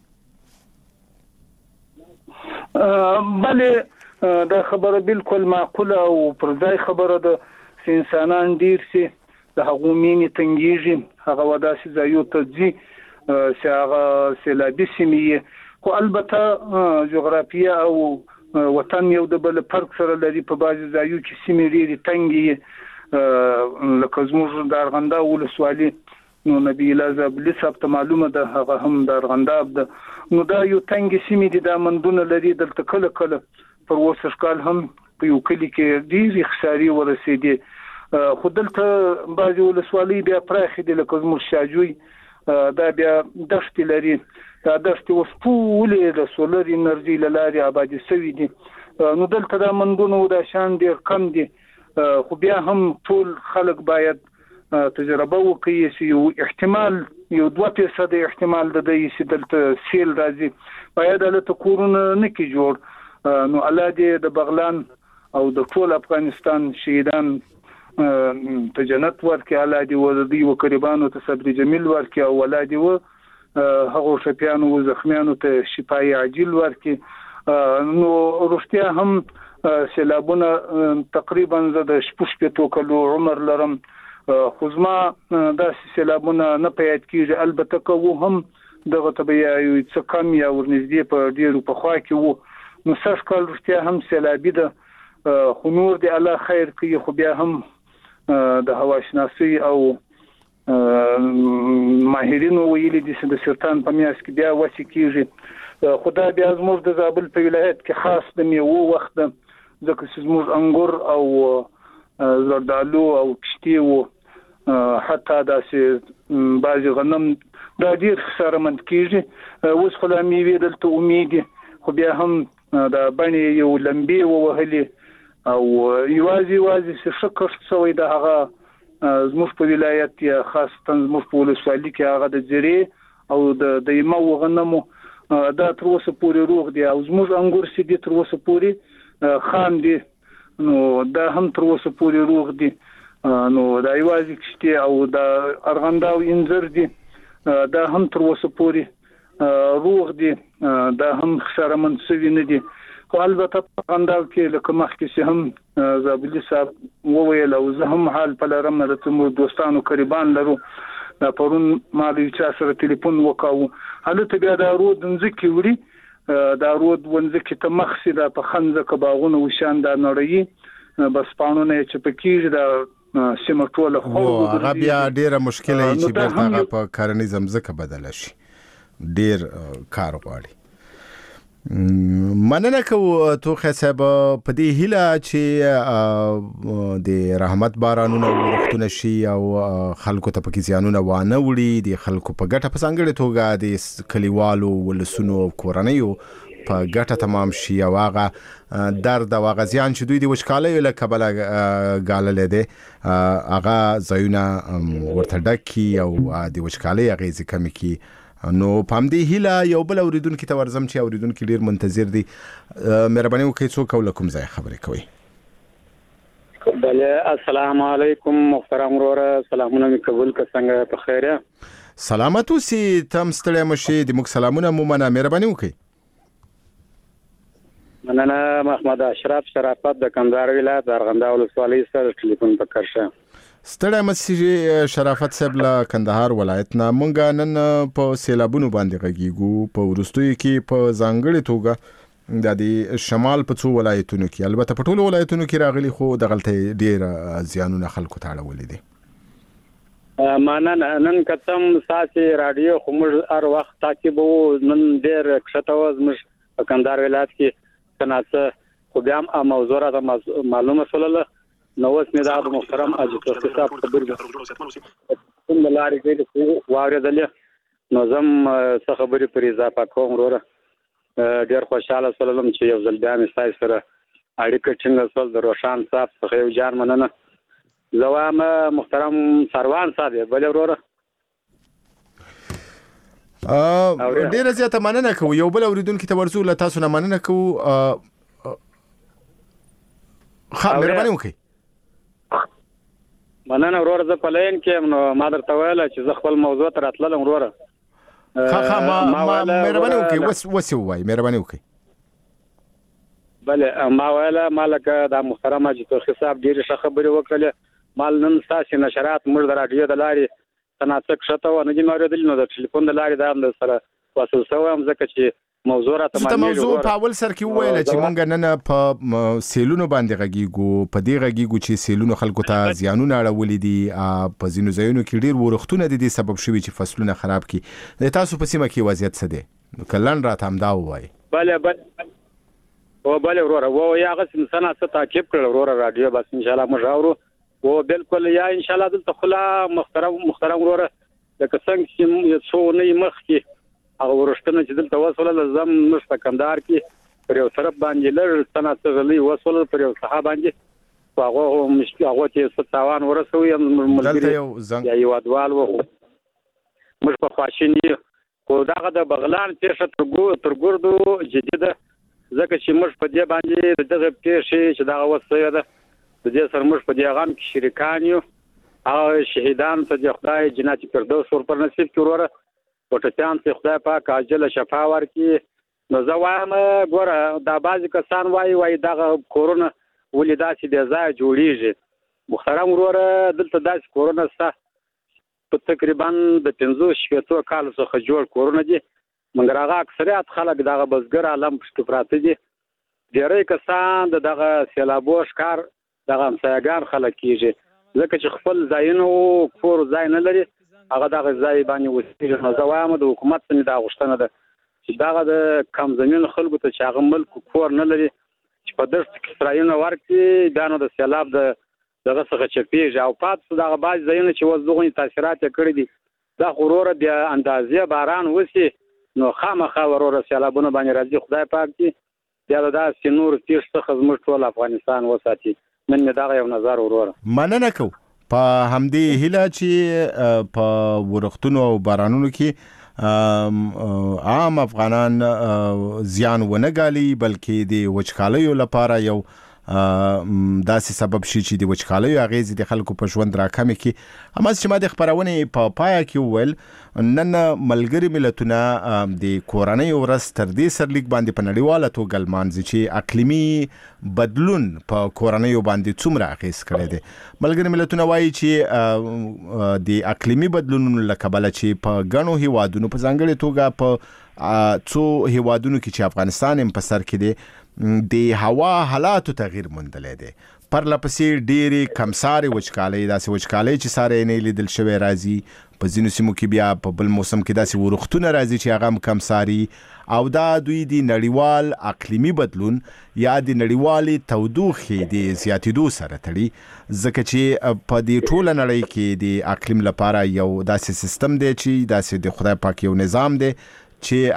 بله دا خبره بالکل معقوله او پر ځای خبره ده انسانان ډیر سي د هغو مینې تنګیږي هغه وداسې ځایو ته ځي چې هغه سیلابي سیمې خو البته جغرافیه او وطن یو د بل فرق سره لري په بعضې ځایو کې سیمې ډېرې تنګې لکه زموږ د ارغنداب ولسوالي نو نبی الله زابلي صاحب ته معلومه ده هغه هم د ارغنداب ده نو دا یو تنګې سیمې دي دا مندونه لري دلته کله کله پر اوسه کال هم په یو کلی کې ډېرې خسارې ورسېدې خو دلته بعضې ولسوالۍ بیا پراخې دي لکه زموږ شاجوی دا بیا دښتې لري دا دښتې اوس ټولې د سولر انرژي له لارې آبادي شوي دي نو دلته دا مندونه دا شان ډېر کم دي خو بیا هم ټول خلک باید تجربه وکړي چې یو احتمال یو 2% احتمال د دې چې دلته سیل راځي باید هلته کورونه نه کې جوړ نو الله دې د بغلان او د ټول افغانستان شهیدان ته جنت ورکړي الله دې ودی او قربانو ته صبر جمیل ورکړي او الله دې هغه شپيانو او زخمیانو ته شفای عاجل ورکړي نو رښتیا هم سیلابونه تقریبا زه د 15 کلو عمر لرم خو زما داسې سیلابونه نه پیاد کیږي البته که هم دغه طبيعي یو څه کم یا ورنږدې په ډیرو په خوا کې وو نو سږ کال رښتیا هم سیلابي ده خو نور دی الله خیر کوي خو بیا هم د هوا شناسي او ماهرینو ویلي دي چې د سرطان په میاشت کې بیا وڅ کیږي خدای بیا زموږ د زابل په ولایت کې خاص د میوو وخت ده ځکه چې زموږ انګور او زردالو او کشتي وو حتی داسې بعضې غنم دا ډېر خسارمند کېږي اوس خو لا میوې دلته امید دي خو بیا هم د بڼې یو لمبې ووهلې او یوازې چې ښه کښت شوی د هغه زموږ په ولایت یا خاصتا زموږ په ولسوالي کې هغه د زیرې او د یمو غنمو دا تر اوسه پورې روغ دي او زموږ انګور چې دي تر اوسه پورې خام دي نو دا هم تر اوسه پورې روغ دي نو دا یوازې کشتي او د ارغنداب انځر دي دا هم تر اوسه پورې روغ دي دا هم خسارمند شوي نه دي خو البته په ارغنداب کې لکه مخکې چې هم زابلي صاحب وویل او زه هم حال په لرم د زموږ دوستانو قربان لرو دا پرون ما د چا سره ټلیفون وکاو هلته بیا دا رود ځکه وړي دا رود ونځکه ته مخسي دا په خنځه باغونه وشان دا نړۍ بس پانونه چې پکې دا سیمه ټوله خو هغه بیا ډیره مشکله چې بیرته په کرنیزم ځکه بدل شي ډیر کار غواړي مننه کوو توخه صاحب په دې هیله چې د رحمت بارانونه ورختونه شي او خلکو ته پکې زیانونه وانه وړي د خلکو په ګټه په څنګه توګه د کلیوالو ولسونو او کورنیو په ګټه تمام شي او هغه درد او هغه زیان چې دوی د وشکالۍ له کبله ګاللې دي هغه ځایونه ورته ډکي او د وشکالۍ اغېزې کمې کړي نو پام دی هیله یو بل اوریدونکو ته ورزم چې اوریدونکو ډیر منتظر دي مهرباني وکړئ څوک ولکم ځای خبرې کوي بله السلام علیکم محترم وروره سلامونه می قبول که څنګه په خیره سلامت اوسئ تم ستړی مشئ د موږ سلامونه مو منه مهرباني وکړئ مننه محمد اشرف شرافت د کندهار ولایت ارغنداب ولسوالۍ سره ټلیفون پکړشه ستړی مسیح شرافت صاحب له کندهار ولایت نه مونږ نن په سیلابونو باندې غږیږو په وروستیو کې په ځانګړې توګه د شمال په څو ولایتونو کې البته په ټولو ولایتونو کې راغلي خو د غلطۍ ډیر زیانونه خلکو ته اړولي دي مننه نن کتم ساسي رادیو خو موږ هر وخت تعقیبو نن ډیر کښته وزمش په کندهار ولایت کې تناسه خو بیا هم موضوع را معلومه شوله نو اوس مې دا د محترم حاجي توفیق صاحب خبرې کوم لارې کې واورېدلې نو زم څه خبرې پر اضافه کوم وروره ډېر خوشاله سولم چې یو ځل بیا مې ستاسو سره اړیکه ټینګه شول د روشان صاحب څخه یو جان مننه زوام محترم سروان صاحب بل وروره ډیره زیاته مننه کوم یو بل اوریدونکو ته ورزو له تاسو نه مننه کوم مهرباني وکړئ مننه وروره زه په لین کې نو ما درته ویل چې زه خپل موضوع ته راتلم وروره ما مهرباني وکړئ وسې ووایئ مهرباني وکړئ بله ما ویل مالک دا محترم حاجي توفیق صاحب ډېرې ښه خبرې وکړلې مال نن ستاسې نشرات موږ د راډیو د لارې تناسق ښه ته نه دي اورېدلي نو د ټلیفون د لارې دا هم د سره وصل شوی یم ځکه چې موضوع راته ته موضوع په اول سر کې وویل چې مونږ نن په سیلونو باندې غږیږو په دې غږیږو چې سیلونو خلکو ته زیانونه اړولي دي په ځینو ځایونو کې ډېر ورښتونه د دې سبب شوي چې فصلونه خراب کړي د تاسو په سیمه کې وضعیت څه دی که لنډ راته همدا ووایي بله وروره و هغه انسان څه تعقیب کړل وروره راډیو بس انشاءالله موږ اورو و بالکل یا انشاءالله دلته خلا محترم وروره لکه څنګه چې څو نه مخکې هغه ورښتنه چې دلته وصله زم موږ په کندهار کې پر یو طرف باندې لږ څه غلي وصله پر یو صحه باندې هغه هغه چې څه تاوان ورسوي ملګری یا یو ادوال و موږ په خواشینی کو دغه د بغلان پیښه تر ګردو جديده ځکه چې موږ په دې باندې دغه پیښه چې دغه وسوي ده د دې سره موږ په دې غم کې شریکان یو او شهیدان ته د خدای جنت فردوس ور نصیب کړي وروره پټیان ته خدای پاک عاجل شفا ورکړي نو زه وایم ګوره دا بعضې کسان وایي دغه کورونه ولې داسې بې ځایه جوړېږي محترم وروره دلته داسې کورونه شته په تقریبا د 15 کالو څخه جوړ کورونه دي مګر هغه اکثریت خلک دغه بزګر عالم پشته پراته دي ډېری کسان دغه سیلابو ښکار دغه همسایګان خلک کېږي ځکه چې خپل ځایونه کور ځای نه لري هغه دغه ځای باندې وسیږي نو زه وایم د حکومت څخه دا غوښتنه ده چې دغه د کم زمین خلکو ته چې هغه ملک کور نه لري چې په دښت کې سرایونه ورکړي بیا نو د سیلاب دغه څخه چپېږي او پاتې دغه بعضې ځایونه چې اوس دغونې تاثیرات یې کړي دي دا خو وروره بیا اندازې باران وسي نو خامخا وروره سیلابونه باندې راځي خدای پاک دې بیا د داسې نورو پیښو څخه زموږ ټول افغانستان وساتي نن مې دغه یو نظر وروره مننه کوم په همدې هیله چې په ورښتونو او بارانونو کې عام افغانان زیان ونه ګالي بلکې د وچکالیو لپاره یو داسې سبب شي چې د وچکالیو اغیزې د خلکو په ژوند راکمې کړي هماس چې ما د خبرونې په پایا کې وویل نن ملګري ملتونه د کورنۍ ورځ تر دې سرلیک باندې په نړیواله توګه لمانځي چې اقلیمي بدلون په کورنیو باندې څومره اغیز کړی دی ملګري ملتونه وایي چې د اقلیمي بدلونونو له کبله چې په ګڼو هیوادونو په ځانګړې توګه په څو هیوادونو کې چې افغانستان هم په سر کې دی د هوا حالاتو تغییر موندلی دی پرله پسې ډېرې کمسارې وچکالۍ داسې وچکالۍ چې سارې نه لیدل شوی راځي په ځینو سیمو کې بیا په بل موسم کې داسې ورښتونه راځي چې هغه هم کمساري او دا دوی د نړیوال اقلیمي بدلون یا د نړیوالې تودوخې د زیاتېدو سره تړي ځکه چې په دې ټوله نړۍ کې د اقلیم لپاره یو داسې سیستم دی چې داسې د خدای پاک یو نظام دی چې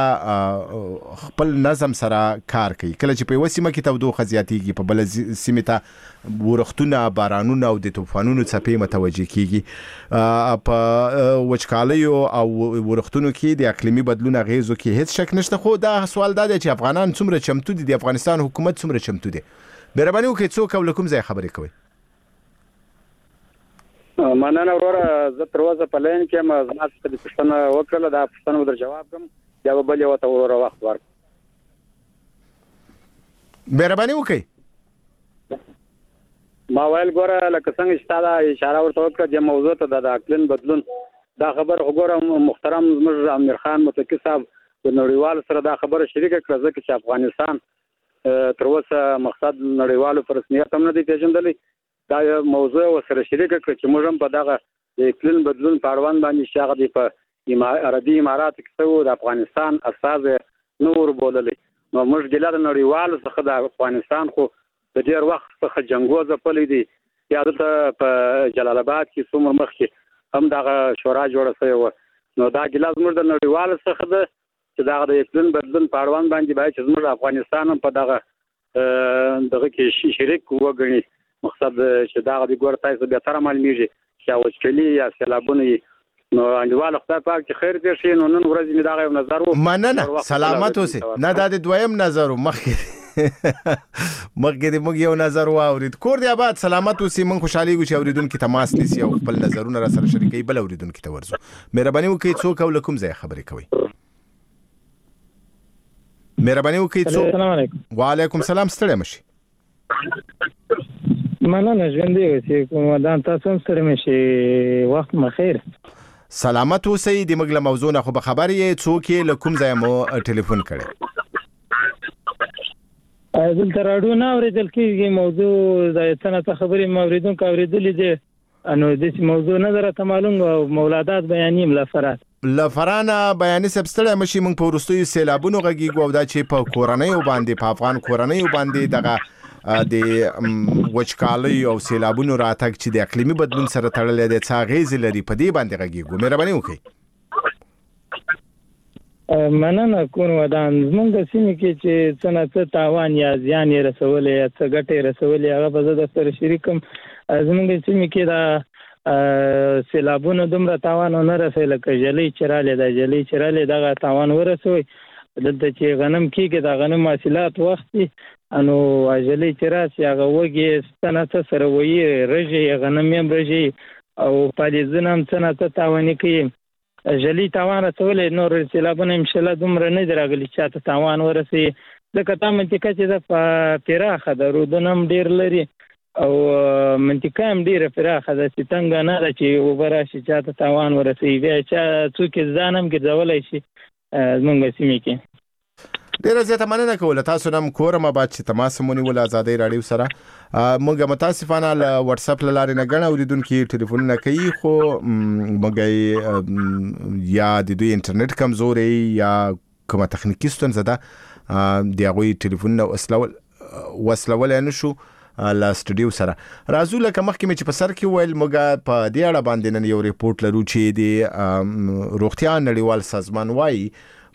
هغه خپل نظم سره کار کوي کله چې په یوه سیمه کې تودوخه زیاتېږي په بله سیمې ته ورښتونه بارانونه او د طوفانونو څپې متوجه کیږي په وچکالیو او ورښتونو کې د اقلیمي بدلون اغیزو کې هیڅ شک نشته خو دا سوال دا دی چې افغانان څومره چمتو دي د افغانستان حکومت څومره چمتو دی مهرباني وکړئ څوک او له کوم ځای خبرې کوئ مننه وروره زه تر اوسه په لین کې یم زما څخه د پوښتنه وکړله دا پوښتنه به در جواب کړم بیا به بل یو ته وروره وخت ورکړم مهرباني وکړئ ما ویل ګوره لکه څنګه چې تا دا اشاره ورته وکړه دې موضوع ته د اقلیم بدلون دا خبره خو ګوره محترم زموږ امیر خان متقي صاحب د نړیوالو سره دا خبره شریکه کړه ځکه چې افغانستان تر اوسه مقصد نړیوالو په رسمیت هم نه دی پېژندلی دا موضوع ورسره شریکه کړه چې موږ هم په دغه د اقلیم بدلون په اړوند باندې چې هغه دی په عربي اماراتو کې څه د افغانستان استازی نه وربوللی نو موږ ګیله د نړیوالو څخه د افغانستان خو د ډیر وخت څخه جنگو ځپلې دي. یا د په جلال آباد کې څومره مخکې هم دغه شورا جوړه شوې و. نو دا ګیلاس موږ د نړیوال څخه ده چې دغه د اقلیم بدلون په اړوند باندې باید چې زموږ افغانستان هم په دغه کې شریک وګڼي. مقصد چې دغه د ګور تاسو به تر معلومیږي چې وچکلي یا سیلابونه نو انډیوال خدای پاک چې خیر دې شي. نو نن ورځ می دغه نظر و مننه سلامت اوسه. نه دا د دویم نظر مخکې دې موږ یو نظر واورید. کور دی آباد سلامت اوسې. من خوشحالي ګو چې اوریدونکو تماس نیسي او خپل نظرونه را سره شریکي. بل اوریدونکو ته ورزو مهرباني وکړئ څوک او لکم ځای خبرې کوي. مهرباني وکړئ څوک. السلام علیکم. وعلیکم السلام. ستړي مشي. مننه ژوندې اوسئ. کومدان تاسو هم ستړي مشي. وخت مخیر. سلامت اوسئ. د موږ له موضوع نه خو به خبر یې څوک یې لکم ځای مو ټلیفون کړي. دلته راډیو نه اورېدل کېږي. موضوع د څه خبرې ما اورېدونکو اورېدلې دي. نو داسې موضوع نه درته معلوم او مولادات بیانیم لفرانه بیانې سب ستړی مشي. موږ په وروستیو سیلابونو غږیږو او دا چې په کورنیو باندې په افغان کورنیو باندې دغه د وچکالۍ او سیلابونو راتګ چې د اقلیمي بدلون سره تړلی دی څه اغېزې لري په دې باندې غږیږو. مهرباني وکړئ. مننه کون ودان. زمونږ د سیمې کې چې څه نه څه تاوان یا زیان یې رسولی یا څه ګټې یې رسولی هغه به زه درسره شریکم. زمونږ د سیمې کې د سیلابونو دومره تاوان ونه رسوي لکه ژلۍ چې راغلی. د ژلۍ چې راغلی دغه تاوان ورسوي. دلته چې غنم کېږي د غنم حاصلات وخت دي. نو ژلۍ چې راشي هغه وږې څه نه څه سره وهي رژي غنم هم رژي او پالیزونه هم څه نه څه تاواني کوي. ژلۍ تاوان رسولی. نور سیلابونه انشاءالله دومره نه دي راغلي چې چاته تاوان ورسوي. ځکه دا منطقه چې ده پراخه ده. رودونه هم ډېر لري او منطقه هم ډېره پراخه ده چې تنګه نه ده چې اوبه راشي چاته تاوان ورسوي. بیا څوک ځان هم ګرځولی شي زمونږ سیمې کې. ډیره زیاته مننه کوله. تاسو نم کورم آباد چې تماس مونږ ول آزادۍ راډیو سره. موږ متاسفانه له واتس اپ لارې نه غن اوریدونکو ټلیفونونه کوي خو موږ یا د دوی انټرنیټ کمزوري یا کومه تخنیکی ستونزه ده د هغوی ټلیفونونه وصلول نه شو لا سټوډیو سره. راځو لکه مخکې مې چې په سر کې ویل موږ په دې اړه باندې نن یو ریپورت لرو چې د روغتیا نړیوال سازمان وايي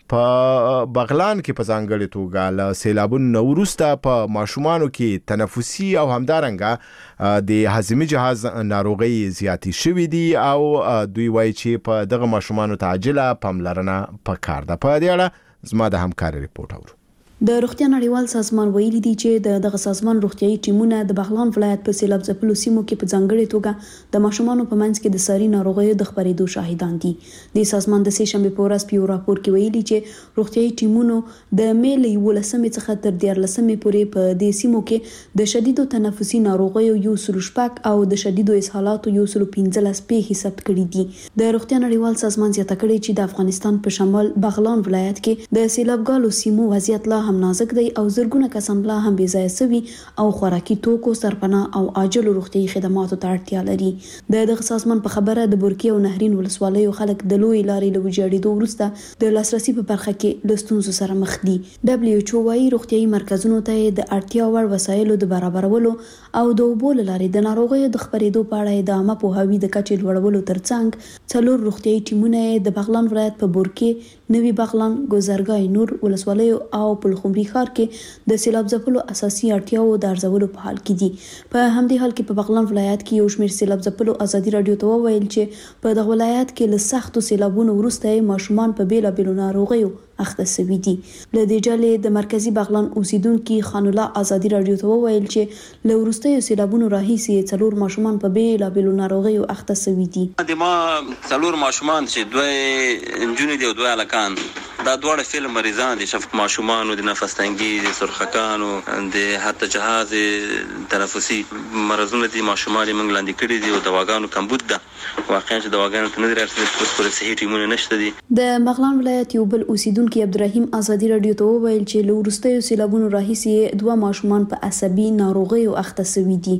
په بغلان کې په ځانګړې توګه له سیلابونو وروسته په ماشومانو کې تنفسي او همدارنګه د هضمي جهاز ناروغۍ زیاتې شوې دي او دوی وایي چې په دغه ماشومانو ته عاجله پاملرنه پکار ده. په دې اړه زما د همکاري ریپورت اورو. د روغتیا نړیوال سازمان ویلي دي چې دغه سازمان روغتيایي ټیمونه د بغلان ولایت په سیلاب ځپلو سیمو کې په ځانګړې توګه د ماشومانو په منځ کې د ساري ناروغیو د خپرېدو شاهدان دي. د سازمان د سې شنبې په ورځ په یو راپور کې ویلي چې روغتيایي ټیمونو د مې له 11 څخه تر 14 پورې په دې سیمو کې د شدیدو تنفسي ناروغیو یو سلوشپک او د شدیدو اسهالاتو یو سلو 15 پیښې ثبت کړي دي. د روغتیا نړیوال سازمان زیاته کړي چې د افغانستان په شمال بغلان ولایت کې د سیلابګالو سیمو وضعیت لا هم نازک دی او زرګونه کسان لا هم بې ځایه سوي او خوراکي توکو سرپناه او عاجلو روغتیايي خدماتو ته اړتیا لري. دغه سازمان په خبره د بورکي او نهرین ولسوالیو خلک د لوی لارې له ویجاړېدو وروسته د لاسرسي په برخه کې له ستونزو سره مخ دي. WHO وايي روغتیايي مرکزونو ته د اړتیا وړ وسایلو د برابرولو او د اوبو له لارې د ناروغیو د خپرېدو په اړه د عامه پوهاوي د کچې لوړولو ترڅنګ 4 روغتیايي ټیمونه د بغلان ولایت په بورکي، نوي بغلان، ګوزرګای نور ولسوالیو او پلخمري ښار کې د سیلاب ځپلو اساسي اړتیاو د ارزولو په حال کې دي. په همدې حال کې په بغلان ولایت کې یو شمېر سیلاب ځپلو ازادي رادیو ته وویل چې په دغه ولایت کې له سختو سیلابونو وروسته ماشومان په بیلابیلو ناروغیو اخته شوي دي. له دې ډلې د مرکزی بغلان اوسیدونکو خان الله ازادي رادیو ته وویل چې له وروستیو سیلابونو راهیسې 4 ماشومان په بیلابیلو ناروغیو اخته شوي دي. د ما 4 ماشومان چې دوه نجونې دي او دوه هلکان، دا دواړه فعل مریضان دي، شفق ماشومان د نفس تنګي دي، سرخکانو د حتی جهاز تنفسي مرزونه دي، ماشومان موږ لاندې کړي دي او دواګانو کمبود ده. واقعا چې دواګانو ته نه درسي په صحي ټیمونه نشته دي. د بغلان ولایت یو بل اوسیدونکو عبدالرحیم ازادي رادیو ته وویل چې له وروستیو سیلابونو راهیسې 2 ماشومان په عصبي ناروغیو اخته شوي دي.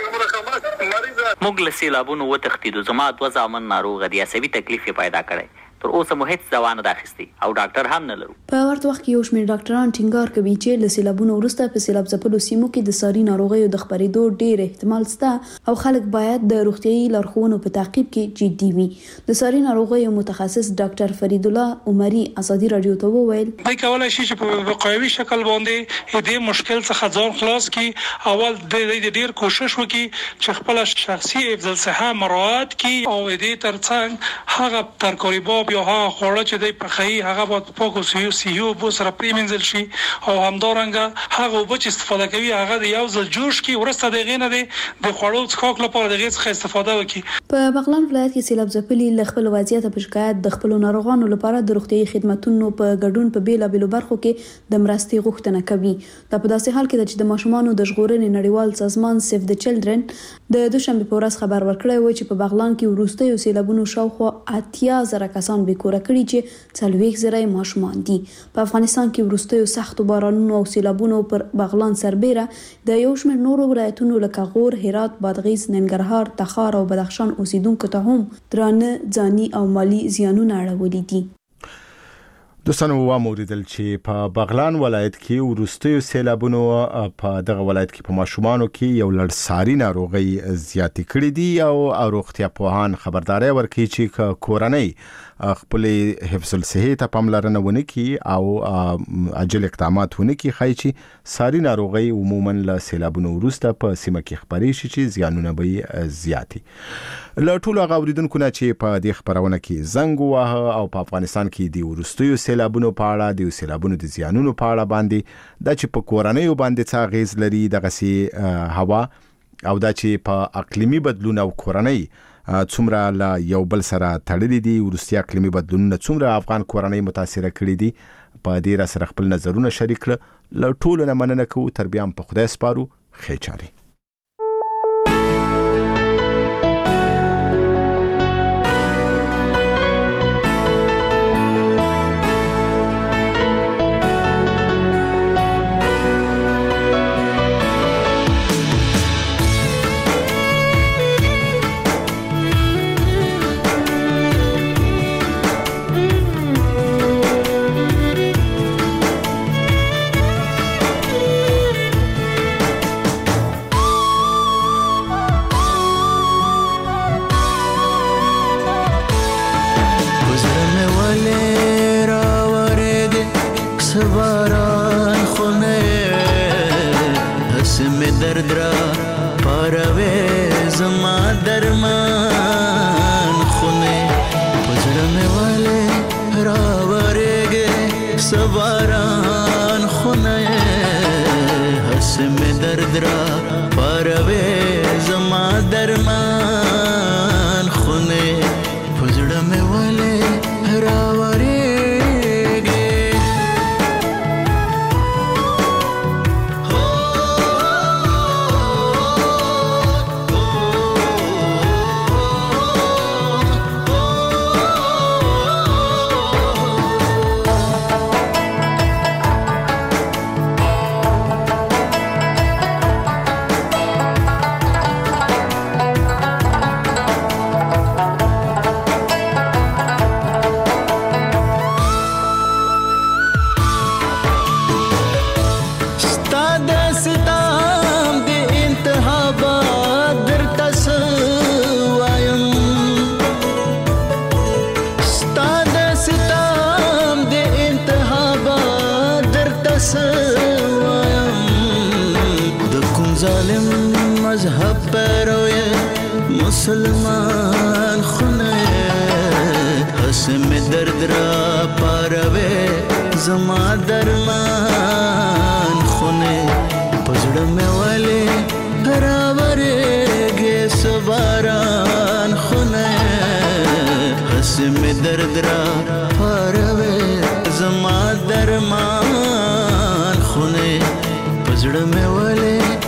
موږ له سیلابونو وتښتېدو. زما 2 زامن ناروغه دي، عصبي تکلیف یې پیدا کړی. تر اوسه مو هیڅ دوا نه ده اخیستې او ډاکټر هم نه لرو. په ورته وخت کې یو شمېر ډاکټران ټینګار کوي چې له سیلابونو وروسته په سیلاب ځپلو سیمو کې د ساري ناروغیو د خپرېدو ډېر احتمال شته او خلک باید د روغتیايي لارښوونو په تعقیب کې جدي وي. د ساري ناروغیو متخصص ډاکټر فرید الله عمري ازادي رادیو ته وویل دوی کولای شي چې په وقایوي شکل باندې دې مشکل څخه ځان خلاص کړي. اول د ډېر کوشش وکړي چې خپل شخصي حفظ الصحه مراعات کړي او دې ترڅنګ هغه ترکاري باب یا هغه خوړه چې دی پخې هغه باید پاکو سیو بو سره پریمنځل شي او همدارنګه هغه وبچ استفاده کوي هغه د یو ځل جوش کی ورسته دغه نه دی د خوړو څخه لپاره دغه څخه استفاده وکړي. په بغلان ولایت کې سیلاب ځپلي ل خپل وضعیت په شکایت د خپل ناروغانو لپاره د روغتيایي خدماتو په ګډون په بیلابېلو برخو کې د مرستې غوښتنه کوي. دا په داسې حال کې چې د ماشومانو د ژغورنې نړیوال سازمان سیف د چلډرن د دوشنبه په ورځ خبر ورکړی و چې په بغلان کې وروستیو سیلابونو شاوخوا 80,000 کسان بیکوره کړي چې 40,000 ماشومان دي. په افغانستان کې وروستیو سختو بارانونو او سیلابونو پر بغلان سربېره د یو شمېر نورو ولایتونو لکه غور، هرات، بادغیس، ننګرهار، تخار او بدخشان اوسیدونکو ته هم درانه ځاني او مالی زیانونه اړولي دي. دوستانو واوریدل چې په بغلان ولایت کې وروستیو سیلابونو په دغه ولایت کې په ماشومانو کې یو لړ ساري ناروغي زیاتې کړې دي او روغتیا پوهان خبرداري ورکړي چې کورنۍ خپل حفظ الصحه ته پاملرنه ونه کړي او عاجل اقدامات ونه کړي خای چې ساري ناروغي عموما له سیلابونو وروسته په سیمه کې خبرې شي چې زیانونه به زیاتی. له ټولو غوړیدونکو نه چې په دې خبرونه کې زنګ واه او په افغانستان کې دی وروستیو سیلابونو په اړه د سیلابونو د زیانونو په اړه باندې دا چې په کورنۍ باندې څه غیز لري دغه سي هوا او دا چې په اقلیمي بدلون او کورنۍ څومره لا یو بل سره تړلې دي وروستي اقلیمي بدلونونه څومره افغان کورنۍ متاثر کړي دي په دې را سره خپل نظرونه شریک کړه. له ټولو نه مننه کوو تر بیا په خدای سپارو خیچاري. مسلمان خونه حسم درد را پاروي زما درمان خونه پزړه مې ولې راورېږي سباران خونه حسم درد را پاروي زما درمان خونه پزړه مې ولې